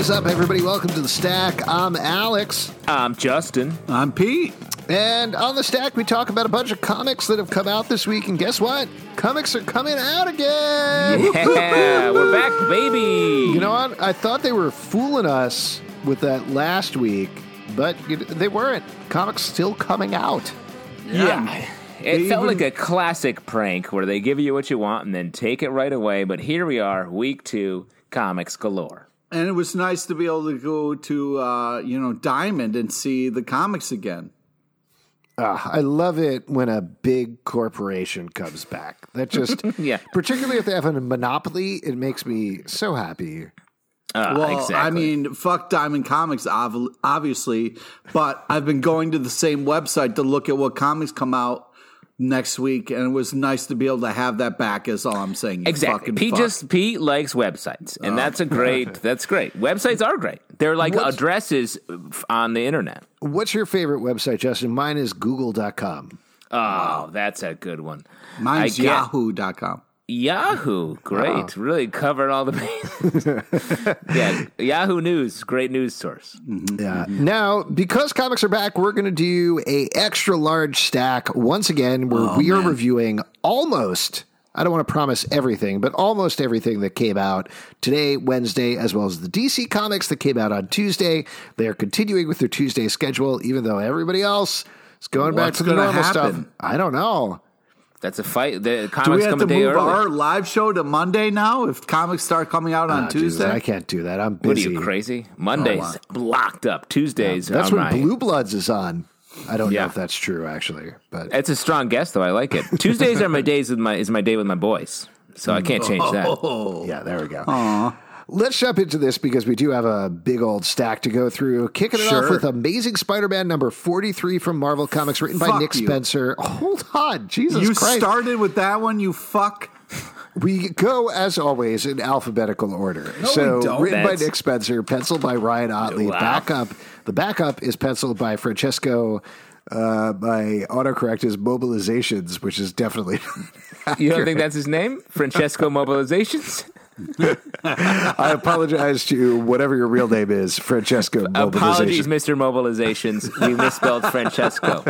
is up, everybody? Welcome to The Stack. I'm Alex. I'm Justin. I'm Pete. And on The Stack, we talk about a bunch of comics that have come out this week. And guess what? Comics are coming out again. Yeah, we're back, baby. You know what? I thought they were fooling us with that last week, but they weren't. Comics still coming out. Yeah. It felt like a classic prank where they give you what you want and then take it right away. But here we are, week 2, comics galore. And it was nice to be able to go to, Diamond and see the comics again. I love it when a big corporation comes back. That just, Yeah. particularly if they have a monopoly, it makes me so happy. Exactly. I mean, fuck Diamond Comics, obviously, but I've been going to the same website to look at what comics come out next week, and it was nice to be able to have that back. Is all I'm saying. Exactly. Pete likes websites, and that's great. Websites are great. They're like addresses on the internet. What's your favorite website, Justin? Mine is google.com. Oh, that's a good one. Mine's yahoo.com. Yahoo, great. Really covered all the bases. Yeah, Yahoo News, great news source. Mm-hmm. Yeah. Now, because comics are back, we're going to do a extra large stack once again where we are reviewing almost, I don't want to promise everything, but almost everything that came out today, Wednesday, as well as the DC comics that came out on Tuesday. They are continuing with their Tuesday schedule, even though everybody else is going back to the normal stuff. I don't know. That's a fight. The comics Do we have come to a day move early. our live show to Monday now if comics start coming out on Tuesday? Jesus, I can't do that. I'm busy. What are you, crazy? Monday's blocked up. Tuesdays. That's I'm when right. Blue Bloods is on. I don't know if that's true, actually, but It's a strong guess, though. I like it. Tuesdays are my days with my day with my boys, so I can't change that. yeah, there we go. Let's jump into this because we do have a big old stack to go through. Kicking it off with Amazing Spider-Man number 43 from Marvel Comics, written by Nick Spencer. Hold on, Jesus Christ. You started with that one, you fuck. We go, as always, in alphabetical order. No, we don't. Written by Nick Spencer, penciled by Ryan Ottley. Wow. The backup is penciled by Francesco. My autocorrect is Mobilizations, which is definitely You don't think that's his name? Francesco Mobilizations? I apologize to whatever your real name is, Francesco Mobilizations. Apologies, Mr. Mobilizations. We misspelled Francesco.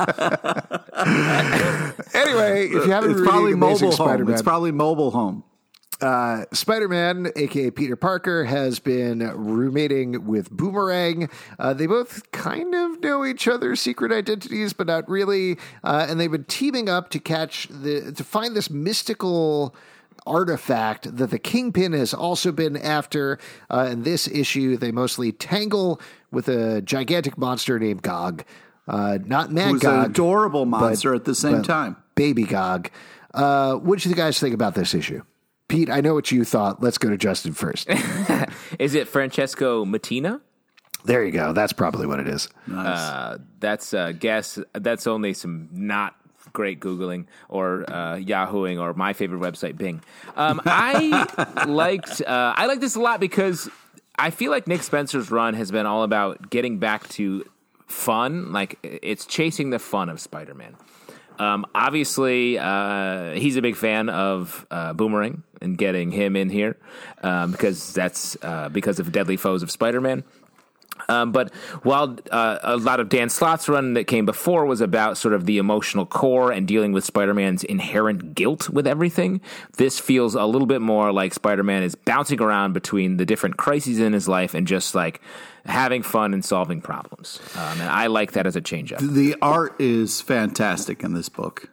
Anyway, if you haven't It's read probably Amazing mobile home. Spider-Man, It's probably mobile home. Spider-Man, a.k.a. Peter Parker, has been roommating with Boomerang. They both kind of know each other's secret identities, but not really. And they've been teaming up to find this mystical artifact that the Kingpin has also been after. In this issue, they mostly tangle with a gigantic monster named Gog. Not Mad Who's Gog. an adorable monster at the same time. Baby Gog. What did you guys think about this issue? Pete, I know what you thought. Let's go to Justin first. Is it Francesco Mattina? There you go. That's probably what it is. Nice. That's a guess. That's only some not great Googling or Yahooing or my favorite website, Bing. I liked this a lot because I feel like Nick Spencer's run has been all about getting back to fun. Like, it's chasing the fun of Spider-Man. Obviously, he's a big fan of Boomerang and getting him in here because that's because of Deadly Foes of Spider-Man. But while a lot of Dan Slott's run that came before was about sort of the emotional core and dealing with Spider-Man's inherent guilt with everything, this feels a little bit more like Spider-Man is bouncing around between the different crises in his life and just like having fun and solving problems. And I like that as a change-up. The art is fantastic in this book.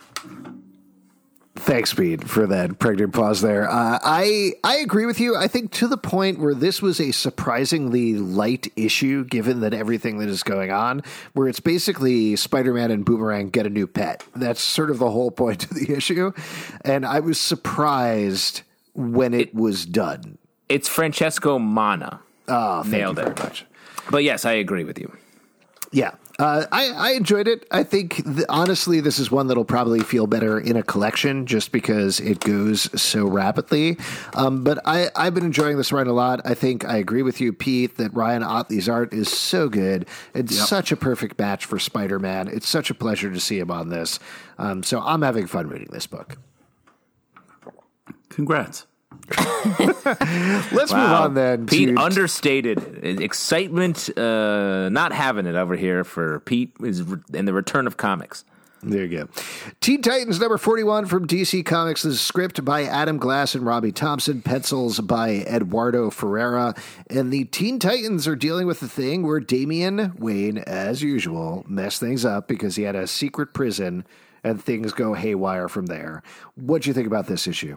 Thanks, Pete, for that pregnant pause there. I agree with you. I think to the point where this was a surprisingly light issue, given that everything that is going on, where it's basically Spider-Man and Boomerang get a new pet. That's sort of the whole point of the issue. And I was surprised when it was done. It's Francesco Mana. Oh, Nailed it. Much. But yes, I agree with you. Yeah. I enjoyed it. I think, honestly, this is one that'll probably feel better in a collection just because it goes so rapidly. But I've been enjoying this run a lot. I think I agree with you, Pete, that Ryan Ottley's art is so good. It's such a perfect match for Spider-Man. It's such a pleasure to see him on this. So I'm having fun reading this book. Congrats. Let's move on then. Pete understated excitement, not having it over here for Pete is in the return of comics. There you go. Teen Titans number 41 from DC Comics. The script by Adam Glass and Robbie Thompson. Pencils by Eduardo Ferreira. And the Teen Titans are dealing with the thing where Damian Wayne, as usual, messed things up because he had a secret prison and things go haywire from there. What'd you think about this issue?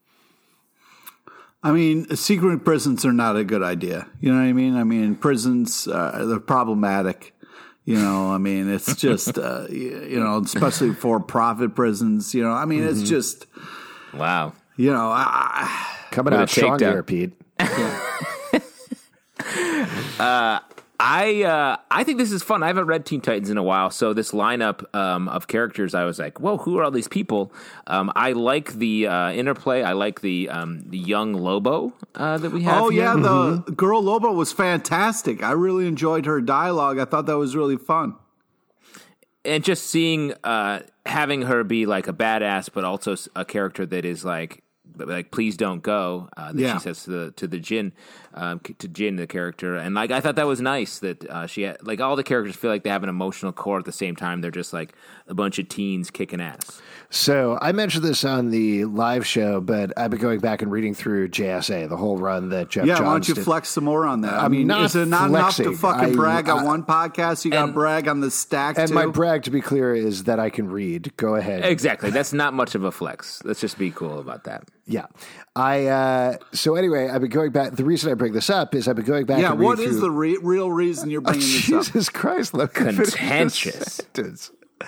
I mean, secret prisons are not a good idea. You know what I mean? I mean, prisons, they're problematic. You know, I mean, it's just, you know, especially for-profit prisons, you know, I mean, it's just. Wow. You know, coming out strong here, Pete. I think this is fun. I haven't read Teen Titans in a while, so this lineup of characters, I was like, whoa, who are all these people? I like the interplay. I like the young Lobo that we have here. The girl Lobo was fantastic. I really enjoyed her dialogue. I thought that was really fun. And just seeing, having her be like a badass, but also a character that is like please don't go. She says to Jin, the character, and like I thought that was nice that she had, like, all the characters feel like they have an emotional core at the same time. They're just like a bunch of teens kicking ass. So I mentioned this on the live show, but I've been going back and reading through JSA, the whole run that Jeff Johns why don't you did. Flex some more on that? I I'm mean, not is it not flexing. enough to fucking brag on one podcast? You got to brag on the stack, and too? my brag, to be clear, is that I can read. Go ahead. Exactly. That's not much of a flex. Let's just be cool about that. Yeah. So anyway, I've been going back. The reason I bring this up is I've been going back and reading what is the real reason you're bringing this up? Jesus Christ. Let me finish Contentious. this sentence.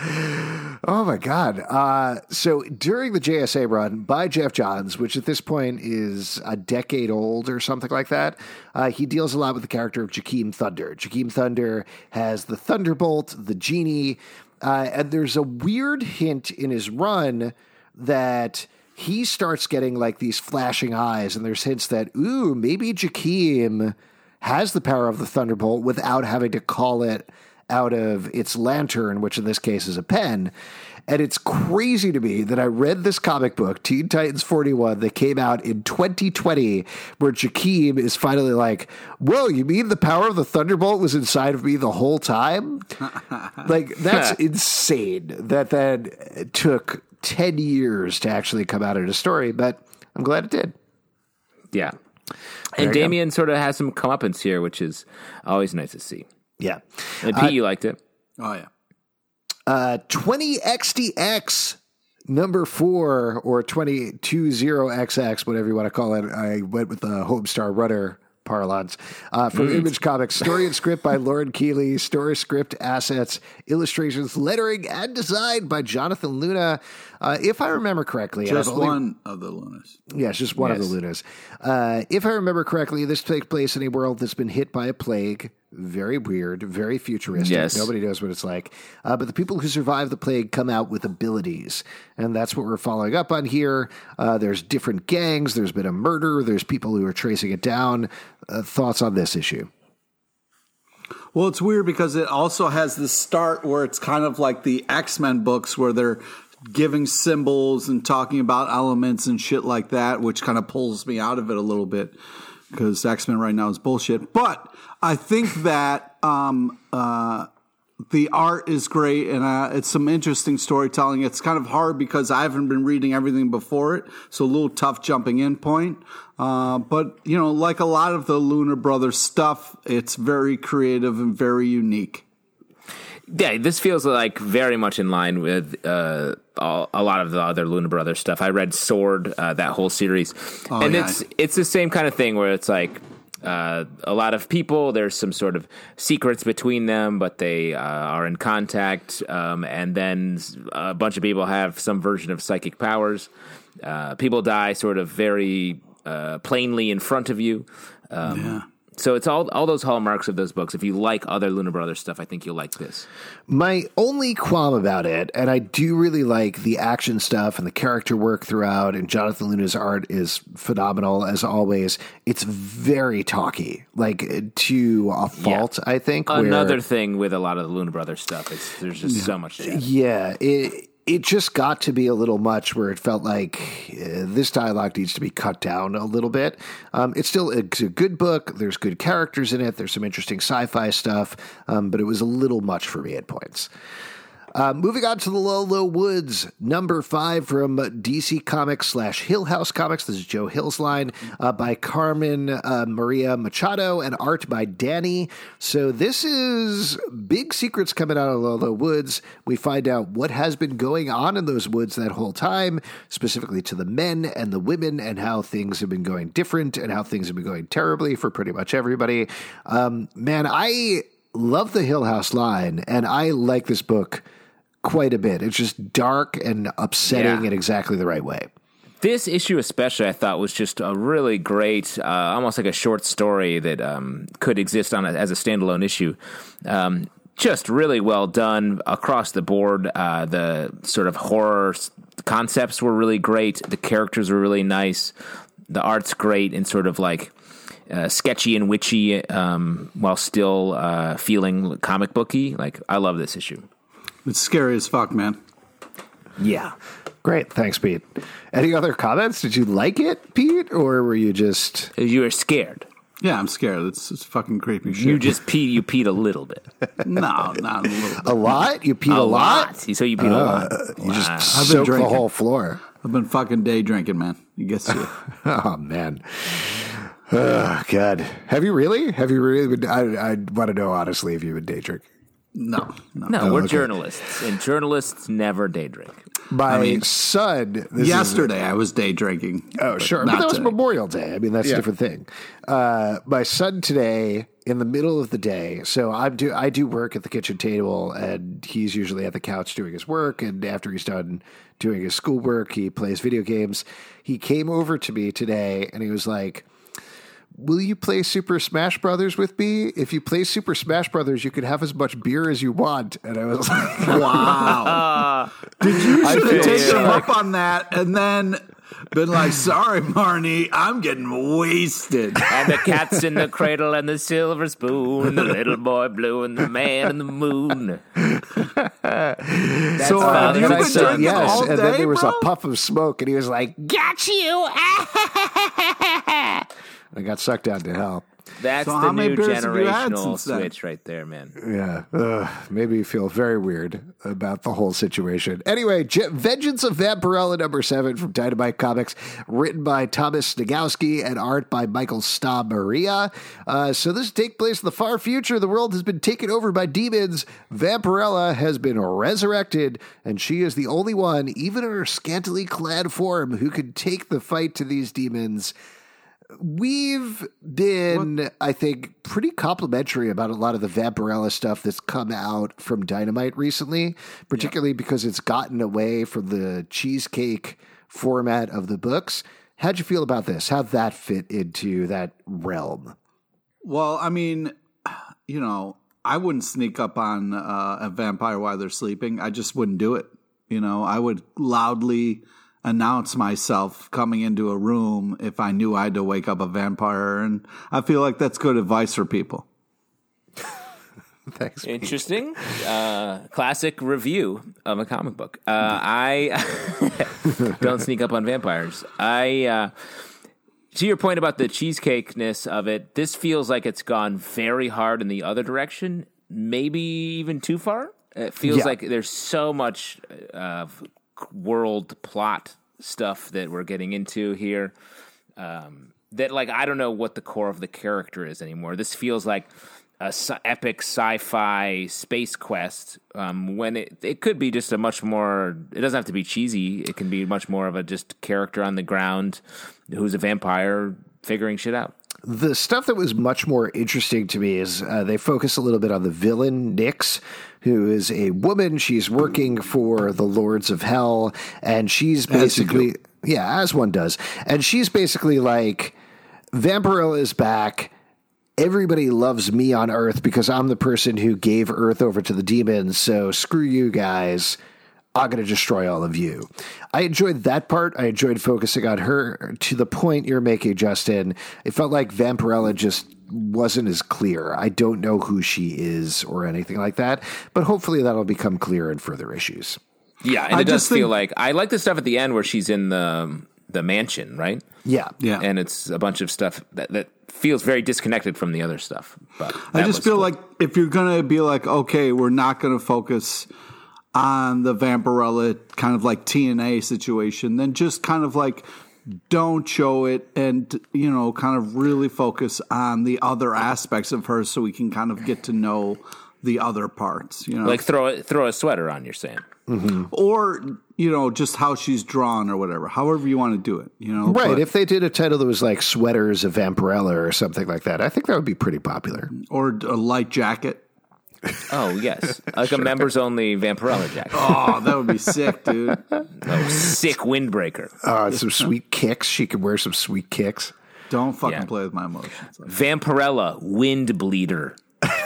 Oh my God. So during the JSA run by Jeff Johns, which at this point is a decade old or something like that, he deals a lot with the character of Jakeem Thunder. Jakeem Thunder has the Thunderbolt, the genie, and there's a weird hint in his run that he starts getting like these flashing eyes, and there's hints that, ooh, maybe Jakeem has the power of the Thunderbolt without having to call it out of its lantern, which in this case is a pen. And it's crazy to me that I read this comic book, Teen Titans 41, that came out in 2020, where Jakeem is finally like, whoa, you mean the power of the Thunderbolt was inside of me the whole time? Like, that's insane that took 10 years to actually come out in a story, but I'm glad it did. Yeah. And Damian sort of has some comeuppance here, which is always nice to see. Yeah. And Pete, you liked it. Oh, yeah. 20XDX number 4 or 20XX, whatever you want to call it. I went with the Homestar Runner parlance. From Image Comics, story and script by Lauren Keeley, story, script, assets, illustrations, lettering, and design by Jonathan Luna. If I remember correctly, one of the Lunas. Yes, just one of the Lunas. If I remember correctly, this takes place in a world that's been hit by a plague. Very weird, very futuristic. Yes. Nobody knows what it's like. But the people who survive the plague come out with abilities. And that's what we're following up on here. There's different gangs. There's been a murder. There's people who are tracing it down. Thoughts on this issue? Well, it's weird because it also has this start where it's kind of like the X-Men books where they're giving symbols and talking about elements and shit like that, which kind of pulls me out of it a little bit because X-Men right now is bullshit. But I think that the art is great and it's some interesting storytelling. It's kind of hard because I haven't been reading everything before it, so a little tough jumping in point. But, you know, like a lot of the Luna Brothers stuff, it's very creative and very unique. Yeah, this feels like very much in line with a lot of the other Luna Brothers stuff. I read Sword, that whole series, it's the same kind of thing where it's like a lot of people. There's some sort of secrets between them, but they are in contact, and then a bunch of people have some version of psychic powers. People die sort of very plainly in front of you. So it's all those hallmarks of those books. If you like other Luna Brothers stuff, I think you'll like this. My only qualm about it, and I do really like the action stuff and the character work throughout, and Jonathan Luna's art is phenomenal as always. It's very talky, like to a fault, I think. Another thing with a lot of the Luna Brothers stuff is there's just so much chat. Yeah, it just got to be a little much where it felt like this dialogue needs to be cut down a little bit. It's a good book. There's good characters in it. There's some interesting sci-fi stuff, but it was a little much for me at points. Moving on to the Low Woods, number 5 from DC Comics / Hill House Comics. This is Joe Hill's line by Carmen Maria Machado and art by Danny. So this is big secrets coming out of Low Woods. We find out what has been going on in those woods that whole time, specifically to the men and the women, and how things have been going different and how things have been going terribly for pretty much everybody. Man, I love the Hill House line, and I like this book quite a bit. It's just dark and upsetting in exactly the right way. This issue especially, I thought, was just a really great, almost like a short story that could exist as a standalone issue. Just really well done across the board. The sort of horror concepts were really great. The characters were really nice. The art's great and sort of like sketchy and witchy while still feeling comic booky. Like, I love this issue. It's scary as fuck, man. Yeah. Great. Thanks, Pete. Any other comments? Did you like it, Pete? Or were you just... You were scared. Yeah, I'm scared. It's fucking creepy shit. You peed a little bit. No, not a little bit. A lot? You peed a lot? So you peed a lot. You just soaked the whole floor. I've been fucking day drinking, man. You get to Oh, man. Oh, God. Have you really? Been, I want to know, honestly, if you've been day drinking. No, we're journalists, and journalists never day drink. My son... Yesterday, I was day drinking. Oh, sure. But that was Memorial Day. I mean, that's a different thing. My son today, in the middle of the day, so I do work at the kitchen table, and he's usually at the couch doing his work, and after he's done doing his schoolwork, he plays video games. He came over to me today, and he was like... Will you play Super Smash Brothers with me? If you play Super Smash Brothers, you can have as much beer as you want. And I was like, wow. Did you should have taken him up on that and then been like, sorry, Marnie, I'm getting wasted. And the cat's in the cradle and the silver spoon, the little boy blue and the man in the moon. So I said yes, and then there was a puff of smoke, and he was like, got you. I got sucked down to hell. That's the new generational switch right there, man. Yeah. Made me feel very weird about the whole situation. Anyway, Vengeance of Vampirella number 7 from Dynamite Comics, written by Thomas Nagowski and art by Michael Sta Maria. So this takes place in the far future. The world has been taken over by demons. Vampirella has been resurrected, and she is the only one, even in her scantily clad form, who could take the fight to these demons. We've been, I think, pretty complimentary about a lot of the Vampirella stuff that's come out from Dynamite recently, particularly because it's gotten away from the cheesecake format of the books. How'd you feel about this? How'd that fit into that realm? Well, I mean, I wouldn't sneak up on a vampire while they're sleeping. I just wouldn't do it. I would loudly announce myself coming into a room if I knew I had to wake up a vampire, and I feel like that's good advice for people. Thanks. Interesting. Classic review of a comic book. I don't sneak up on vampires. To your point about the cheesecakeness of it, this feels like it's gone very hard in the other direction, maybe even too far. It feels like there's so much world plot stuff that we're getting into here that, like, I don't know what the core of the character is anymore. This feels like a epic sci-fi space quest when it could be just a much more, it doesn't have to be cheesy. It can be much more of a just character on the ground who's a vampire figuring shit out. The stuff that was much more interesting to me is they focus a little bit on the villain, Nyx, who is a woman. She's working for the Lords of Hell, and she's basically, as one does. And she's basically like, Vampirella is back. Everybody loves me on Earth because I'm the person who gave Earth over to the demons, so screw you guys. I'm going to destroy all of you. I enjoyed that part. I enjoyed focusing on her. To the point you're making, Justin, it felt like Vampirella just wasn't as clear. I don't know who she is or anything like that, but hopefully that'll become clear in further issues. Yeah, and it does feel like I like the stuff at the end where she's in the mansion, right? Yeah. And it's a bunch of stuff that feels very disconnected from the other stuff. But I just feel like if you're going to be like, okay, we're not going to focus on the Vampirella kind of like TNA situation, then just kind of like don't show it and, you know, kind of really focus on the other aspects of her so we can kind of get to know the other parts, you know. Like throw a sweater on, you're saying. Mm-hmm. Or, you know, just how she's drawn or whatever, however you want to do it, you know. Right. But, if they did a title that was like Sweaters of Vampirella or something like that, I think that would be pretty popular. or a light jacket. Oh, yes. Like a members-only Vampirella jacket. Oh, that would be sick, dude. Oh, sick windbreaker. Some sweet kicks. She could wear some sweet kicks. Don't fucking play with my emotions. Vampirella, wind bleeder.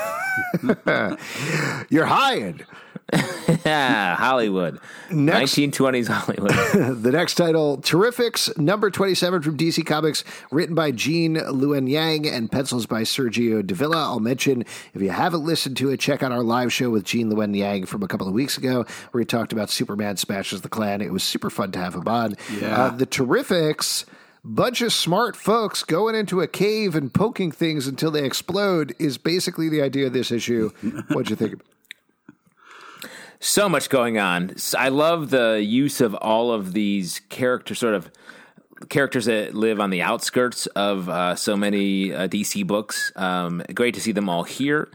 You're hired. Hollywood. Next. 1920s Hollywood. The next title, Terrifics, number 27 from DC Comics, written by Gene Luen Yang and pencils by Sergio Davila. I'll mention, if you haven't listened to it, check out our live show with Gene Luen Yang from a couple of weeks ago, where he talked about Superman Smashes the Klan. It was super fun to have him on. Yeah. The Terrifics, bunch of smart folks going into a cave and poking things until they explode, is basically the idea of this issue. What'd you think? So much going on. I love the use of all of these characters that live on the outskirts of so many DC books. Great to see them all here.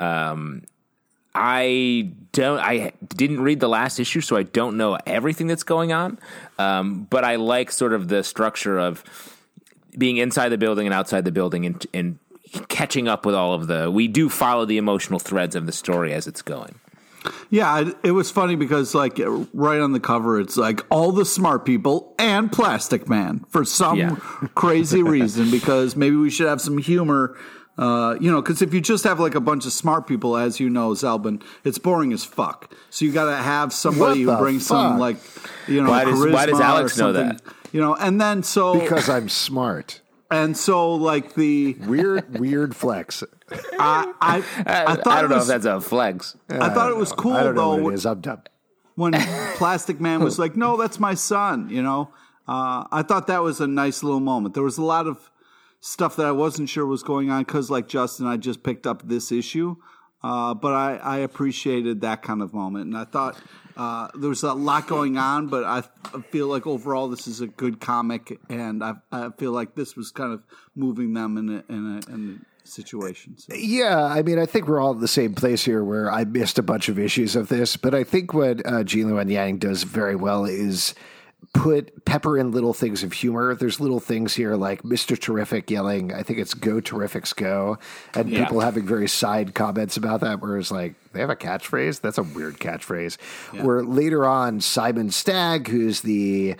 I didn't read the last issue, so I don't know everything that's going on. But I like sort of the structure of being inside the building and outside the building and catching up with all of we do follow the emotional threads of the story as it's going. Yeah, it was funny because, like, right on the cover, it's like all the smart people and Plastic Man for some crazy reason, because maybe we should have some humor, you know, because if you just have, like, a bunch of smart people, as you know, Zalbin, it's boring as fuck. So you got to have somebody who brings some, like, you know, why does Alex know that? You know, and then so... Because I'm smart. And so, like, the... Weird flex. I thought I don't know if that's a flex. I thought it was cool, I don't know though. what it is. I'm dumb. When Plastic Man was like, no, that's my son, you know. I thought that was a nice little moment. There was a lot of stuff that I wasn't sure was going on because, like Justin, I just picked up this issue. But I appreciated that kind of moment. And I thought there was a lot going on, but I feel like overall this is a good comic. And I feel like this was kind of moving them in a situation. So. Yeah, I mean, I think we're all in the same place here where I missed a bunch of issues of this, but I think what Gene Luen Yang does very well is pepper in little things of humor. There's little things here like Mr. Terrific yelling, I think it's "Go Terrifics Go," and people having very side comments about that, whereas like they have a catchphrase. That's a weird catchphrase. Yeah. Where later on, Simon Stagg, who's the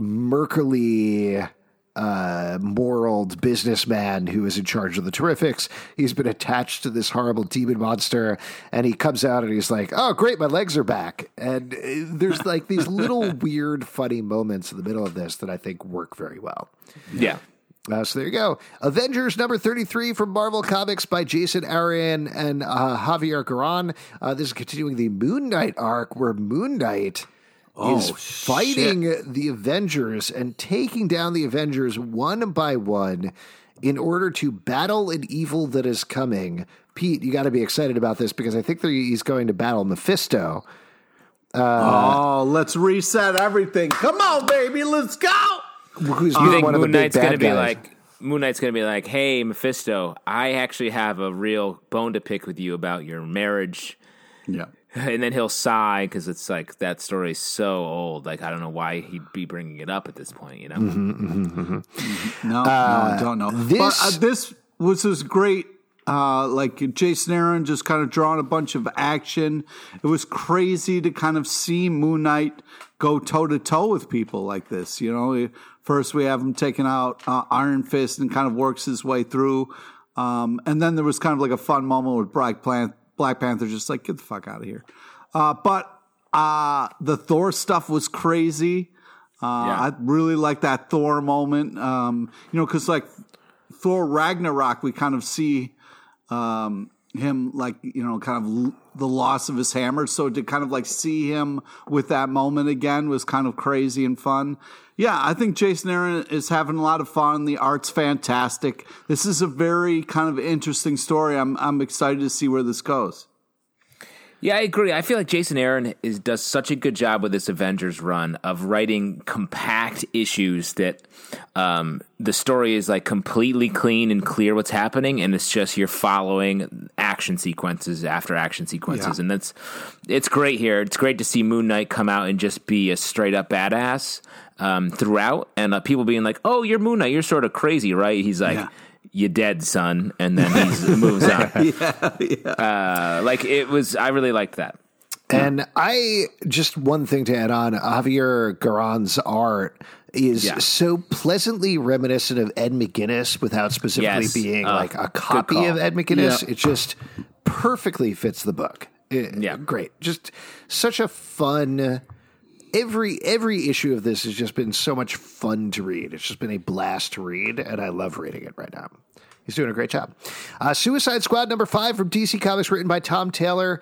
murkily moraled businessman who is in charge of the Terrifics, he's been attached to this horrible demon monster, and he comes out and he's like, oh great, my legs are back. And there's like these little weird funny moments in the middle of this that I think work very well. So there you go. Avengers number 33 from Marvel Comics by Jason Aaron and Javier Garron. This is continuing the Moon Knight arc, where Moon Knight is fighting the Avengers and taking down the Avengers one by one in order to battle an evil that is coming. Pete, you got to be excited about this because I think he's going to battle Mephisto. Let's reset everything. Come on, baby, let's go. Who's you think one of the Moon big Knight's bad going to be guys. like, Moon Knight's going to be like, hey, Mephisto, I actually have a real bone to pick with you about your marriage. Yeah. And then he'll sigh because it's like that story's so old. Like, I don't know why he'd be bringing it up at this point, you know? No, I don't know. This was great. Like Jason Aaron just kind of drawing a bunch of action. It was crazy to kind of see Moon Knight go toe to toe with people like this. You know, first we have him taking out Iron Fist and kind of works his way through. And then there was kind of like a fun moment with Black Panther just like, get the fuck out of here. But the Thor stuff was crazy. I really like that Thor moment. You know, because like Thor Ragnarok, we kind of see him like, you know, kind of the loss of his hammer. So to kind of like see him with that moment again was kind of crazy and fun. Yeah, I think Jason Aaron is having a lot of fun. The art's fantastic. This is a very kind of interesting story. I'm excited to see where this goes. Yeah, I agree. I feel like Jason Aaron does such a good job with this Avengers run of writing compact issues that the story is like completely clean and clear what's happening, and it's just you're following action sequences after action sequences, and it's great here. It's great to see Moon Knight come out and just be a straight up badass throughout, and people being like, "Oh, you're Moon Knight. You're sort of crazy, right?" He's like. Yeah. You dead, son, and then he moves on. Like it was, I really liked that. And just one thing to add on, Javier Garron's art is so pleasantly reminiscent of Ed McGuinness without specifically being like a copy of Ed McGuinness. It just perfectly fits the book. Great. Just such a fun... Every issue of this has just been so much fun to read. It's just been a blast to read, and I love reading it right now. He's doing a great job. Suicide Squad number 5 from DC Comics, written by Tom Taylor.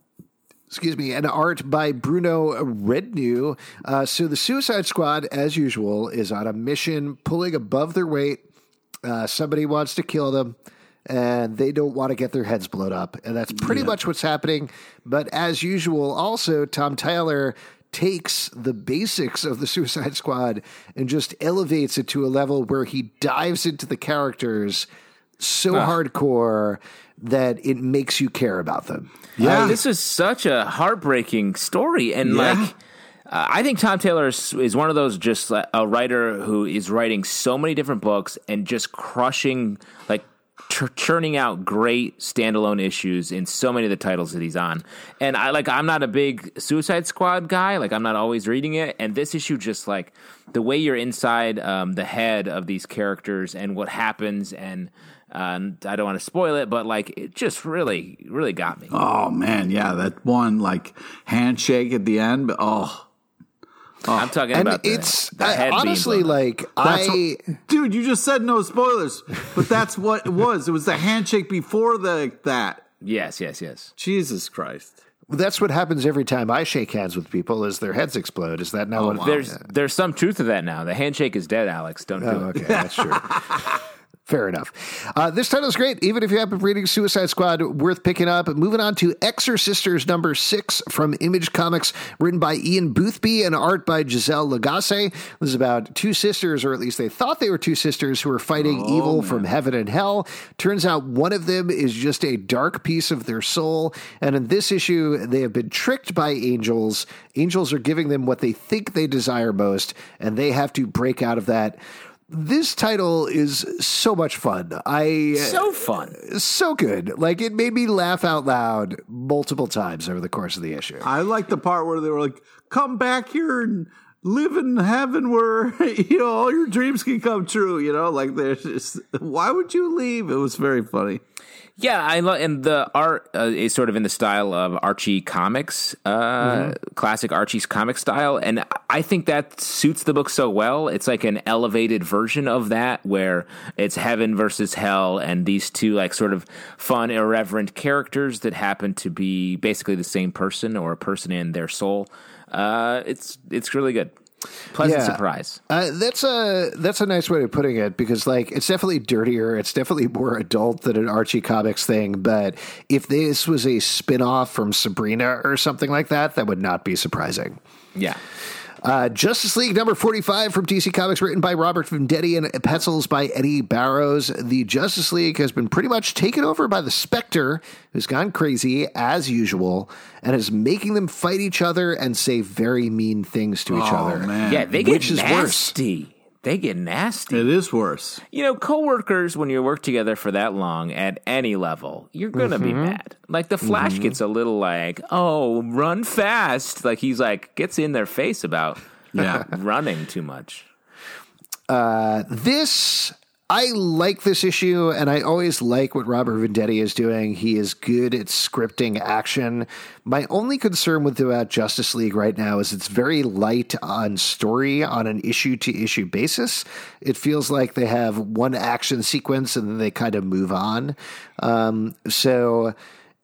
And art by Bruno Rednew. So the Suicide Squad, as usual, is on a mission, pulling above their weight. Somebody wants to kill them, and they don't want to get their heads blown up. And that's pretty much what's happening. But as usual, also, Tom Taylor takes the basics of the Suicide Squad and just elevates it to a level where he dives into the characters so hardcore that it makes you care about them. Yeah, this is such a heartbreaking story, and I think Tom Taylor is one of those just a writer who is writing so many different books and just crushing churning out great standalone issues in so many of the titles that he's on. And I'm not a big Suicide Squad guy. Like, I'm not always reading it. And this issue, just like the way you're inside the head of these characters and what happens, and I don't want to spoil it, but it just really, really got me. Oh man. Yeah. That one handshake at the end. I'm talking about it's honestly dude, you just said no spoilers, but that's what it was. It was the handshake before that. Yes. Jesus Christ. That's what happens every time I shake hands with people is their heads explode. Is that not what there's some truth to that now. The handshake is dead, Alex. Don't do it. Okay, that's true. Fair enough. This title is great. Even if you haven't been reading Suicide Squad, worth picking up. Moving on to Exorcisters number 6 from Image Comics, written by Ian Boothby and art by Giselle Lagasse. This is about two sisters, or at least they thought they were two sisters, who were fighting evil from heaven and hell. Turns out one of them is just a dark piece of their soul. And in this issue, they have been tricked by angels. Angels are giving them what they think they desire most, and they have to break out of that. This title is so much fun. So fun. So good. It made me laugh out loud multiple times over the course of the issue. I like the part where they were like, come back here and live in heaven where, all your dreams can come true. There's just, why would you leave? It was very funny. Yeah, I love, and the art is sort of in the style of Archie Comics, classic Archie's comic style, and I think that suits the book so well. It's like an elevated version of that, where it's heaven versus hell, and these two sort of fun, irreverent characters that happen to be basically the same person or a person in their soul. It's really good. Pleasant surprise. That's a nice way of putting it, because it's definitely dirtier. It's definitely more adult than an Archie Comics thing. But if this was a spinoff from Sabrina or something like that, that would not be surprising. Yeah. Justice League number 45 from DC Comics, written by Robert Venditti and pencils by Eddie Barrows. The Justice League has been pretty much taken over by the Spectre, who's gone crazy as usual and is making them fight each other and say very mean things to each other. Man. Yeah, they get nasty. They get nasty. It is worse. Coworkers, when you work together for that long at any level, you're going to be mad. The Flash gets a little run fast. He's gets in their face about running too much. I like this issue, and I always like what Robert Venditti is doing. He is good at scripting action. My only concern with Justice League right now is it's very light on story on an issue-to-issue basis. It feels like they have one action sequence, and then they kind of move on. So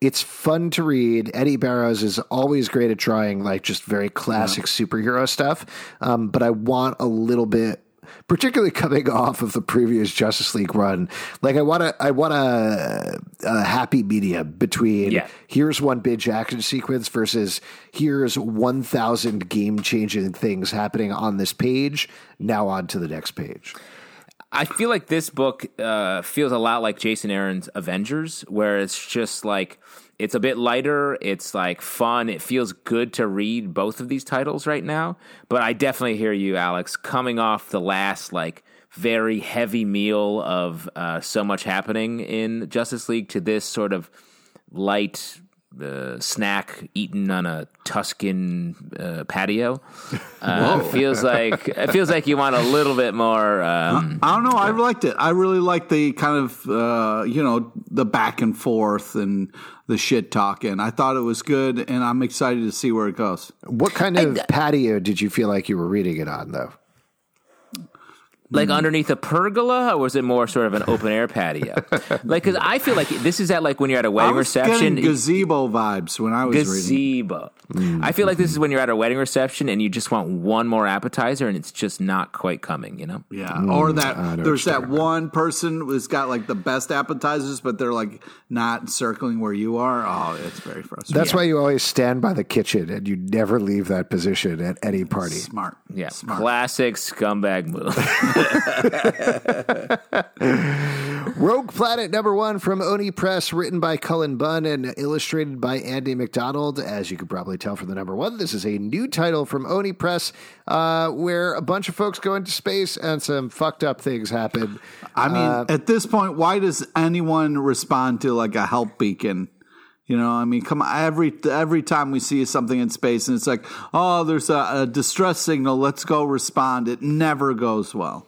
It's fun to read. Eddie Barrows is always great at drawing like just very classic superhero stuff. But I want a little bit, particularly coming off of the previous Justice League run. Like I want a happy medium between here's one binge action sequence versus here's 1,000 game changing things happening on this page. Now on to the next page. I feel like this book feels a lot like Jason Aaron's Avengers, where it's just like it's a bit lighter. It's like fun. It feels good to read both of these titles right now. But I definitely hear you, Alex, coming off the last like very heavy meal of so much happening in Justice League to this sort of light snack eaten on a Tuscan patio. Feels like you want a little bit more. I don't know. I liked it. I really liked the kind of the back and forth and the shit talking. I thought it was good, and I'm excited to see where it goes. What kind of patio did you feel like you were reading it on, though? Like underneath a pergola, or was it more sort of an open air patio? Like, because I feel like this is at like when you're at a wedding reception. Gazebo vibes when I was reading. Gazebo. I feel like this is when you're at a wedding reception and you just want one more appetizer and it's just not quite coming, you know? Yeah. Or that there's that one person who's got like the best appetizers, but they're like not circling where you are. Oh, it's very frustrating. That's why you always stand by the kitchen and you never leave that position at any party. Smart. Yeah. Smart. Classic scumbag move. Rogue Planet #1 from Oni Press, written by Cullen Bunn and illustrated by Andy McDonald. As you could probably tell from the #1, this is a new title from Oni Press where a bunch of folks go into space and some fucked up things happen. I mean, at this point, why does anyone respond to like a help beacon? You know, I mean, come on, every time we see something in space and it's like, oh, there's a distress signal, let's go respond. It never goes well.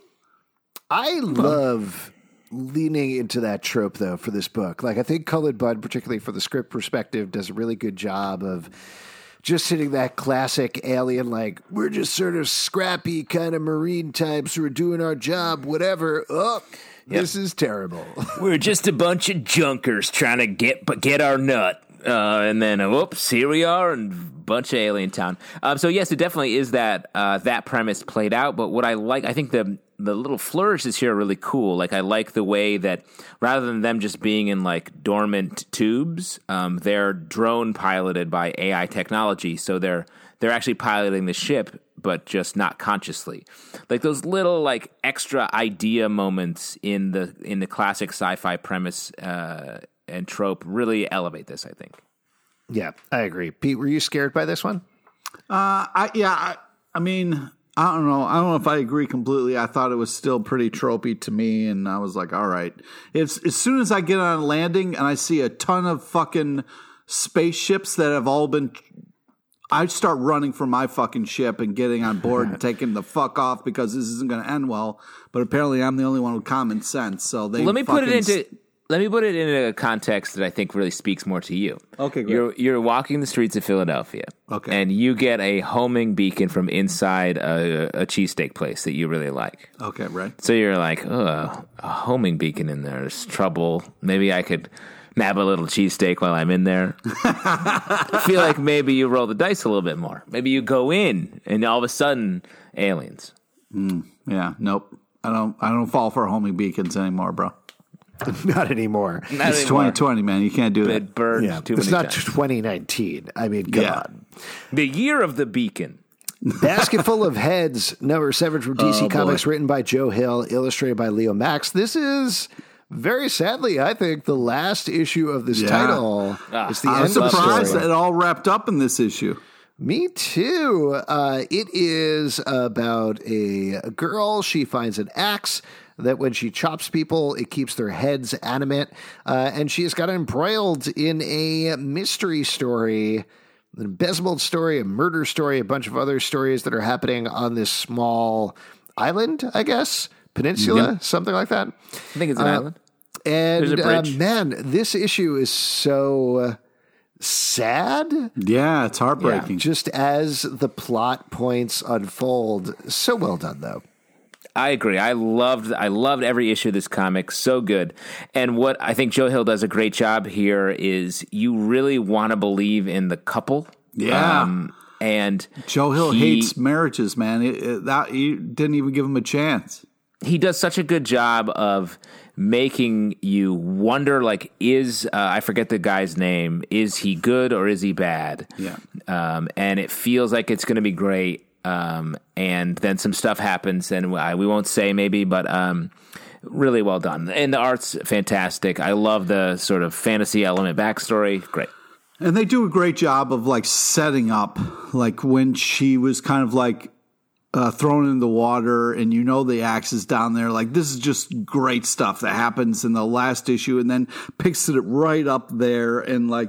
I love leaning into that trope, though, for this book. Like, I think Cullen Bunn, particularly for the script perspective, does a really good job of just hitting that classic alien, like, we're just sort of scrappy kind of marine types who are doing our job, whatever. Oh, this is terrible. We're just a bunch of junkers trying to get our nut. And then, whoops, here we are, and a bunch of Alien Town. So, yes, it definitely is that premise played out. But what I like, I think the little flourishes here are really cool. Like, I like the way that rather than them just being in, like, dormant tubes, they're drone piloted by AI technology. So they're actually piloting the ship, but just not consciously. Like, those little, like, extra idea moments in the classic sci-fi premise and trope really elevate this, I think. Yeah, I agree. Pete, were you scared by this one? I mean, I don't know. I don't know if I agree completely. I thought it was still pretty tropey to me, and I was like, all right. As soon as I get on a landing and I see a ton of fucking spaceships that have all been... I start running for my fucking ship and getting on board and taking the fuck off because this isn't going to end well. But apparently I'm the only one with common sense. So they Let me put it into a context that I think really speaks more to you. Okay, great. You're walking the streets of Philadelphia, okay, and you get a homing beacon from inside a cheesesteak place that you really like. Okay, right. So you're like, a homing beacon in there. There's trouble. Maybe I could nab a little cheesesteak while I'm in there. I feel like maybe you roll the dice a little bit more. Maybe you go in, and all of a sudden, aliens. Yeah, nope. I don't fall for homing beacons anymore, bro. Not anymore. It's 2020, man. You can't do that. Burned too many it's not times. 2019. I mean, come on. The year of the beacon. Basketful of Heads, #7 from DC Comics, boy. written by Joe Hill, illustrated by Leo Max. This is, very sadly, I think, the last issue of this title. It's the I'm end of the surprised story. that it all wrapped up in this issue. Me too. It is about a girl. She finds an axe that when she chops people, it keeps their heads animate. And she has got embroiled in a mystery story, an embezzlement story, a murder story, a bunch of other stories that are happening on this small island, I guess, peninsula, something like that. I think it's an island. And There's a bridge. man, this issue is so sad. Yeah, it's heartbreaking. Just as the plot points unfold. So well done, though. I agree. I loved every issue of this comic. So good. And what I think Joe Hill does a great job here is you really want to believe in the couple. Yeah. And Joe Hill hates marriages, man. You didn't even give him a chance. He does such a good job of making you wonder, like, I forget the guy's name, is he good or is he bad? Yeah. And it feels like it's going to be great. And then some stuff happens, and we won't say maybe, but really well done. And the art's fantastic. I love the sort of fantasy element backstory. Great. And they do a great job of like setting up, like when she was kind of like thrown in the water, and the axe is down there. Like, this is just great stuff that happens in the last issue, and then picks it right up there, and like,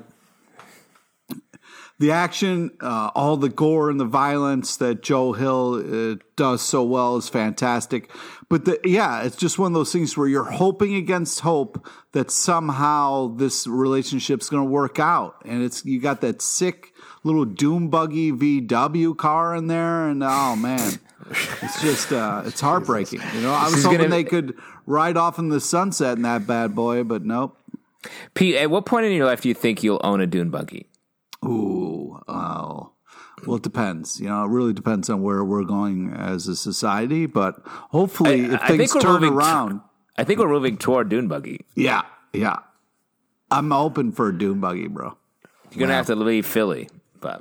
the action, all the gore and the violence that Joe Hill does so well is fantastic. But it's just one of those things where you're hoping against hope that somehow this relationship's going to work out. And you got that sick little Doom Buggy VW car in there, and oh man, it's just it's heartbreaking. I was hoping they could ride off in the sunset in that bad boy, but nope. Pete, at what point in your life do you think you'll own a Dune buggy? Ooh, well, it depends. It really depends on where we're going as a society. But hopefully, if things turn around, I think we're moving toward dune buggy. Yeah. I'm open for a dune buggy, bro. You're gonna have to leave Philly, but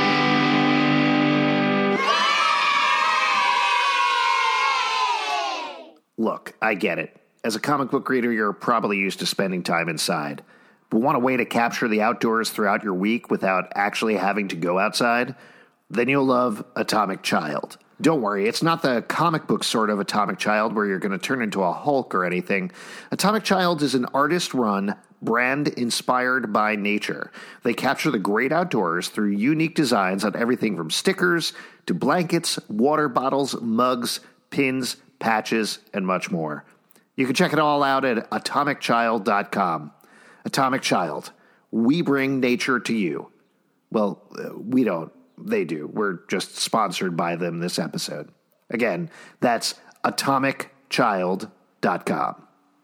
Look, I get it. As a comic book reader, you're probably used to spending time inside. But want a way to capture the outdoors throughout your week without actually having to go outside? Then you'll love Atomic Child. Don't worry, it's not the comic book sort of Atomic Child where you're going to turn into a Hulk or anything. Atomic Child is an artist-run, brand inspired by nature. They capture the great outdoors through unique designs on everything from stickers to blankets, water bottles, mugs, pins, patches, and much more. You can check it all out at atomicchild.com. Atomic Child. We bring nature to you. Well, we don't. They do. We're just sponsored by them this episode. Again, that's atomicchild.com.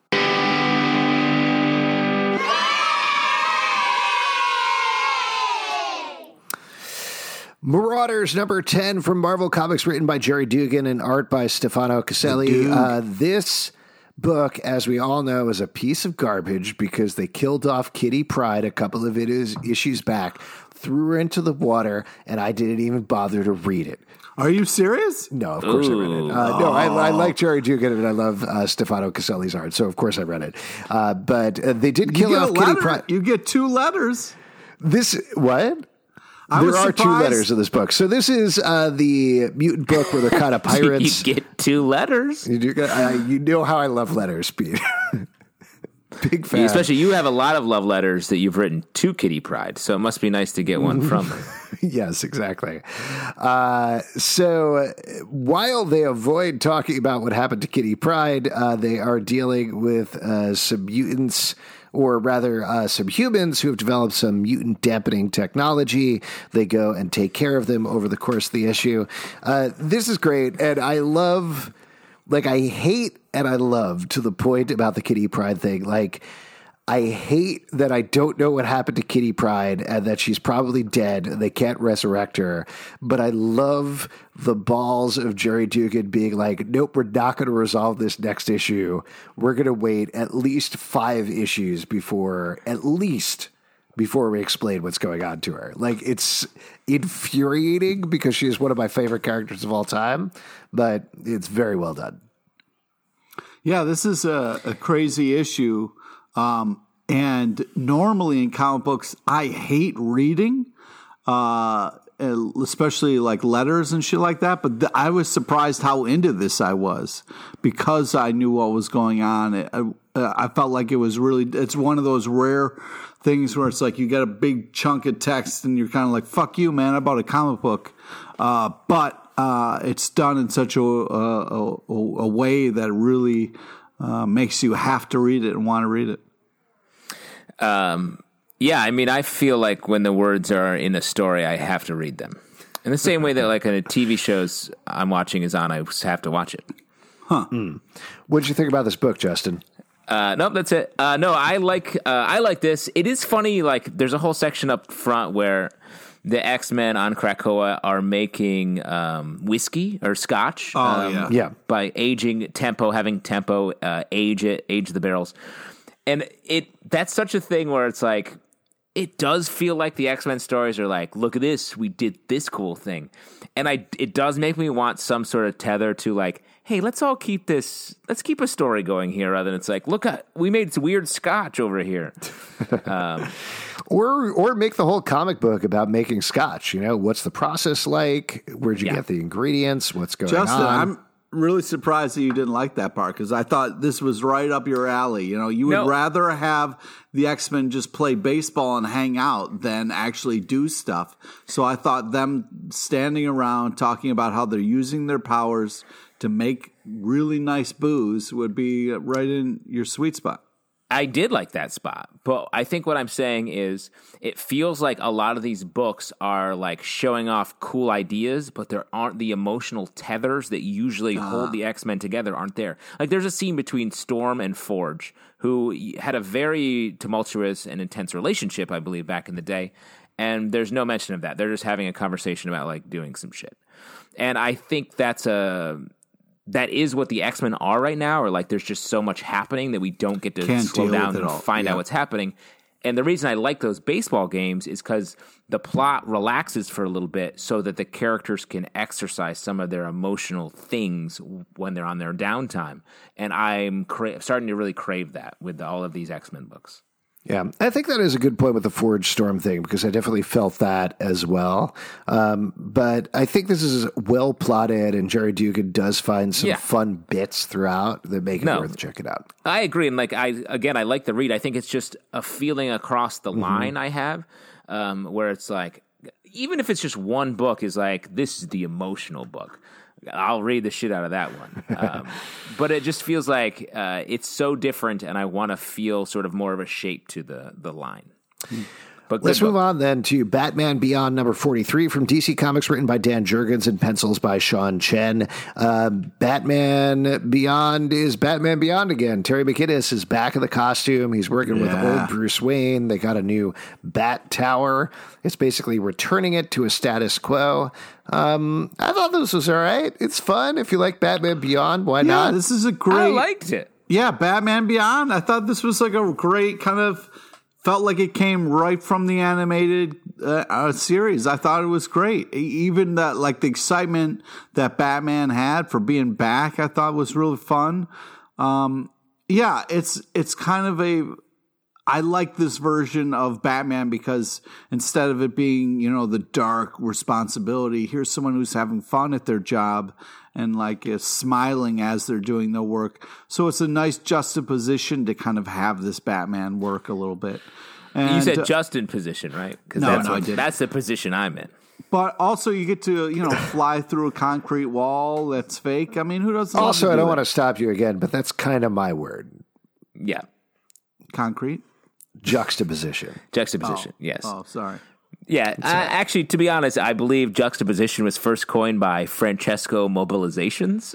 Marauders number 10 from Marvel Comics, written by Jerry Dugan and art by Stefano Caselli. This book, as we all know, is a piece of garbage because they killed off Kitty Pryde a couple of issues back, threw her into the water, and I didn't even bother to read it. Are you serious? No, of course I read it. No, I like Jerry Dugan and I love Stefano Caselli's art, so of course I read it. But they did kill off Kitty Pryde. You get 2 letters. What? There are 2 letters in this book. So this is the mutant book where they're kind of pirates. You get 2 letters. You know how I love letters, Pete. Big fan. Especially you have a lot of love letters that you've written to Kitty Pryde, so it must be nice to get one from her. Yes, exactly. So while they avoid talking about what happened to Kitty Pryde, they are dealing with some mutants, or rather some humans who have developed some mutant dampening technology. They go and take care of them over the course of the issue. This is great, and I love, I hate and I love to the point about the Kitty Pryde thing. I hate that I don't know what happened to Kitty Pryde and that she's probably dead and they can't resurrect her. But I love the balls of Jerry Dugan being like, nope, we're not going to resolve this next issue. We're going to wait at least 5 issues before we explain what's going on to her. It's infuriating because she is one of my favorite characters of all time, but it's very well done. Yeah, this is a crazy issue. And normally in comic books, I hate reading, especially like letters and shit like that. But I was surprised how into this I was because I knew what was going on. I felt like it was it's one of those rare things where it's like you get a big chunk of text and you're kind of like, fuck you, man, I bought a comic book. But it's done in such a way that really makes you have to read it and want to read it. Yeah, I mean, I feel like when the words are in a story, I have to read them. In the same way that, like, in a TV shows I'm watching is on, I have to watch it. What did you think about this book, Justin? Nope, that's it. No, I like this. It is funny. Like, there's a whole section up front where the X-Men on Krakoa are making whiskey or scotch. Yeah. By having Tempo age the barrels, and that's such a thing where it's like, it does feel like the X-Men stories are like, look at this, we did this cool thing, and it does make me want some sort of tether to like, hey, let's keep a story going here, rather than it's like, look, we made this weird scotch over here. Or make the whole comic book about making scotch. You know, what's the process like? Where'd you get the ingredients? What's going Justin, on? I'm really surprised that you didn't like that part, because I thought this was right up your alley. You know, you would rather have the X-Men just play baseball and hang out than actually do stuff. So I thought them standing around talking about how they're using their powers to make really nice booze would be right in your sweet spot. I did like that spot, but I think what I'm saying is it feels like a lot of these books are like showing off cool ideas, but there aren't the emotional tethers that usually hold the X-Men together aren't there. Like, there's a scene between Storm and Forge, who had a very tumultuous and intense relationship, I believe, back in the day, and there's no mention of that. They're just having a conversation about like doing some shit. And I think that is what the X-Men are right now, or like there's just so much happening that we don't get to slow down and find out what's happening. And the reason I like those baseball games is because the plot relaxes for a little bit so that the characters can exercise some of their emotional things when they're on their downtime. And I'm starting to really crave that with all of these X-Men books. Yeah, I think that is a good point with the Forge Storm thing, because I definitely felt that as well. But I think this is well plotted, and Jerry Dugan does find some fun bits throughout that make it worth checking out. I agree, and like I like the read. I think it's just a feeling across the line I have, where it's like, even if it's just one book, is like, this is the emotional book. I'll read the shit out of that one. But it just feels like it's so different, and I want to feel sort of more of a shape to the line. But let's move on then to Batman Beyond number 43 from DC Comics, written by Dan Jurgens and pencils by Sean Chen. Batman Beyond is Batman Beyond again. Terry McGinnis is back in the costume. He's working with old Bruce Wayne. They got a new Bat Tower. It's basically returning it to a status quo. I thought this was all right. It's fun. If you like Batman Beyond, why not? This is a great... I liked it. Yeah, Batman Beyond. I thought this was like a great kind of... Felt like it came right from the animated series. I thought it was great. Even that, like the excitement that Batman had for being back, I thought was really fun. It's kind of I like this version of Batman because instead of it being, the dark responsibility, here's someone who's having fun at their job and like is smiling as they're doing their work. So it's a nice juxtaposition to kind of have this Batman work a little bit. And, you said Justin position, right? No, I didn't. That's the position I'm in. But also you get to, fly through a concrete wall that's fake. I mean, who doesn't Also, I don't want to to stop you again, but that's kind of my word. Yeah. Concrete? Juxtaposition, yes. Oh, sorry. Yeah, actually, to be honest, I believe juxtaposition was first coined by Francesco Mobilizations.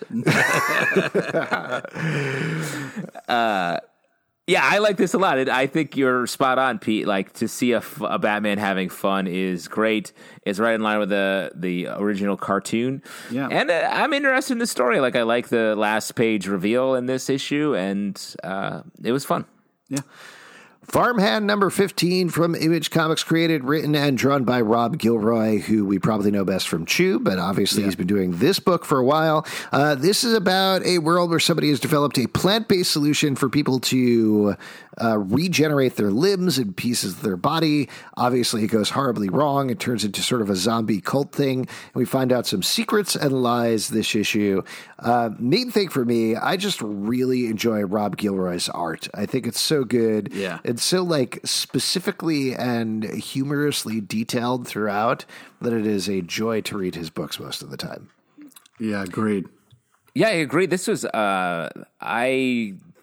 Yeah, I like this a lot. I think you're spot on, Pete. Like, to see a Batman having fun is great. It's right in line with the original cartoon. Yeah, and I'm interested in the story. Like, I like the last page reveal in this issue, and it was fun. Yeah. Farmhand number 15 from Image Comics, created, written, and drawn by Rob Gilroy, who we probably know best from Chew, but obviously he's been doing this book for a while. This is about a world where somebody has developed a plant-based solution for people to regenerate their limbs and pieces of their body. Obviously, it goes horribly wrong. It turns into sort of a zombie cult thing, and we find out some secrets and lies this issue. Main thing for me, I just really enjoy Rob Gilroy's art. I think it's so good. Yeah. It's so like specifically and humorously detailed throughout that it is a joy to read his books most of the time. Yeah, agreed. Yeah, I agree. This was I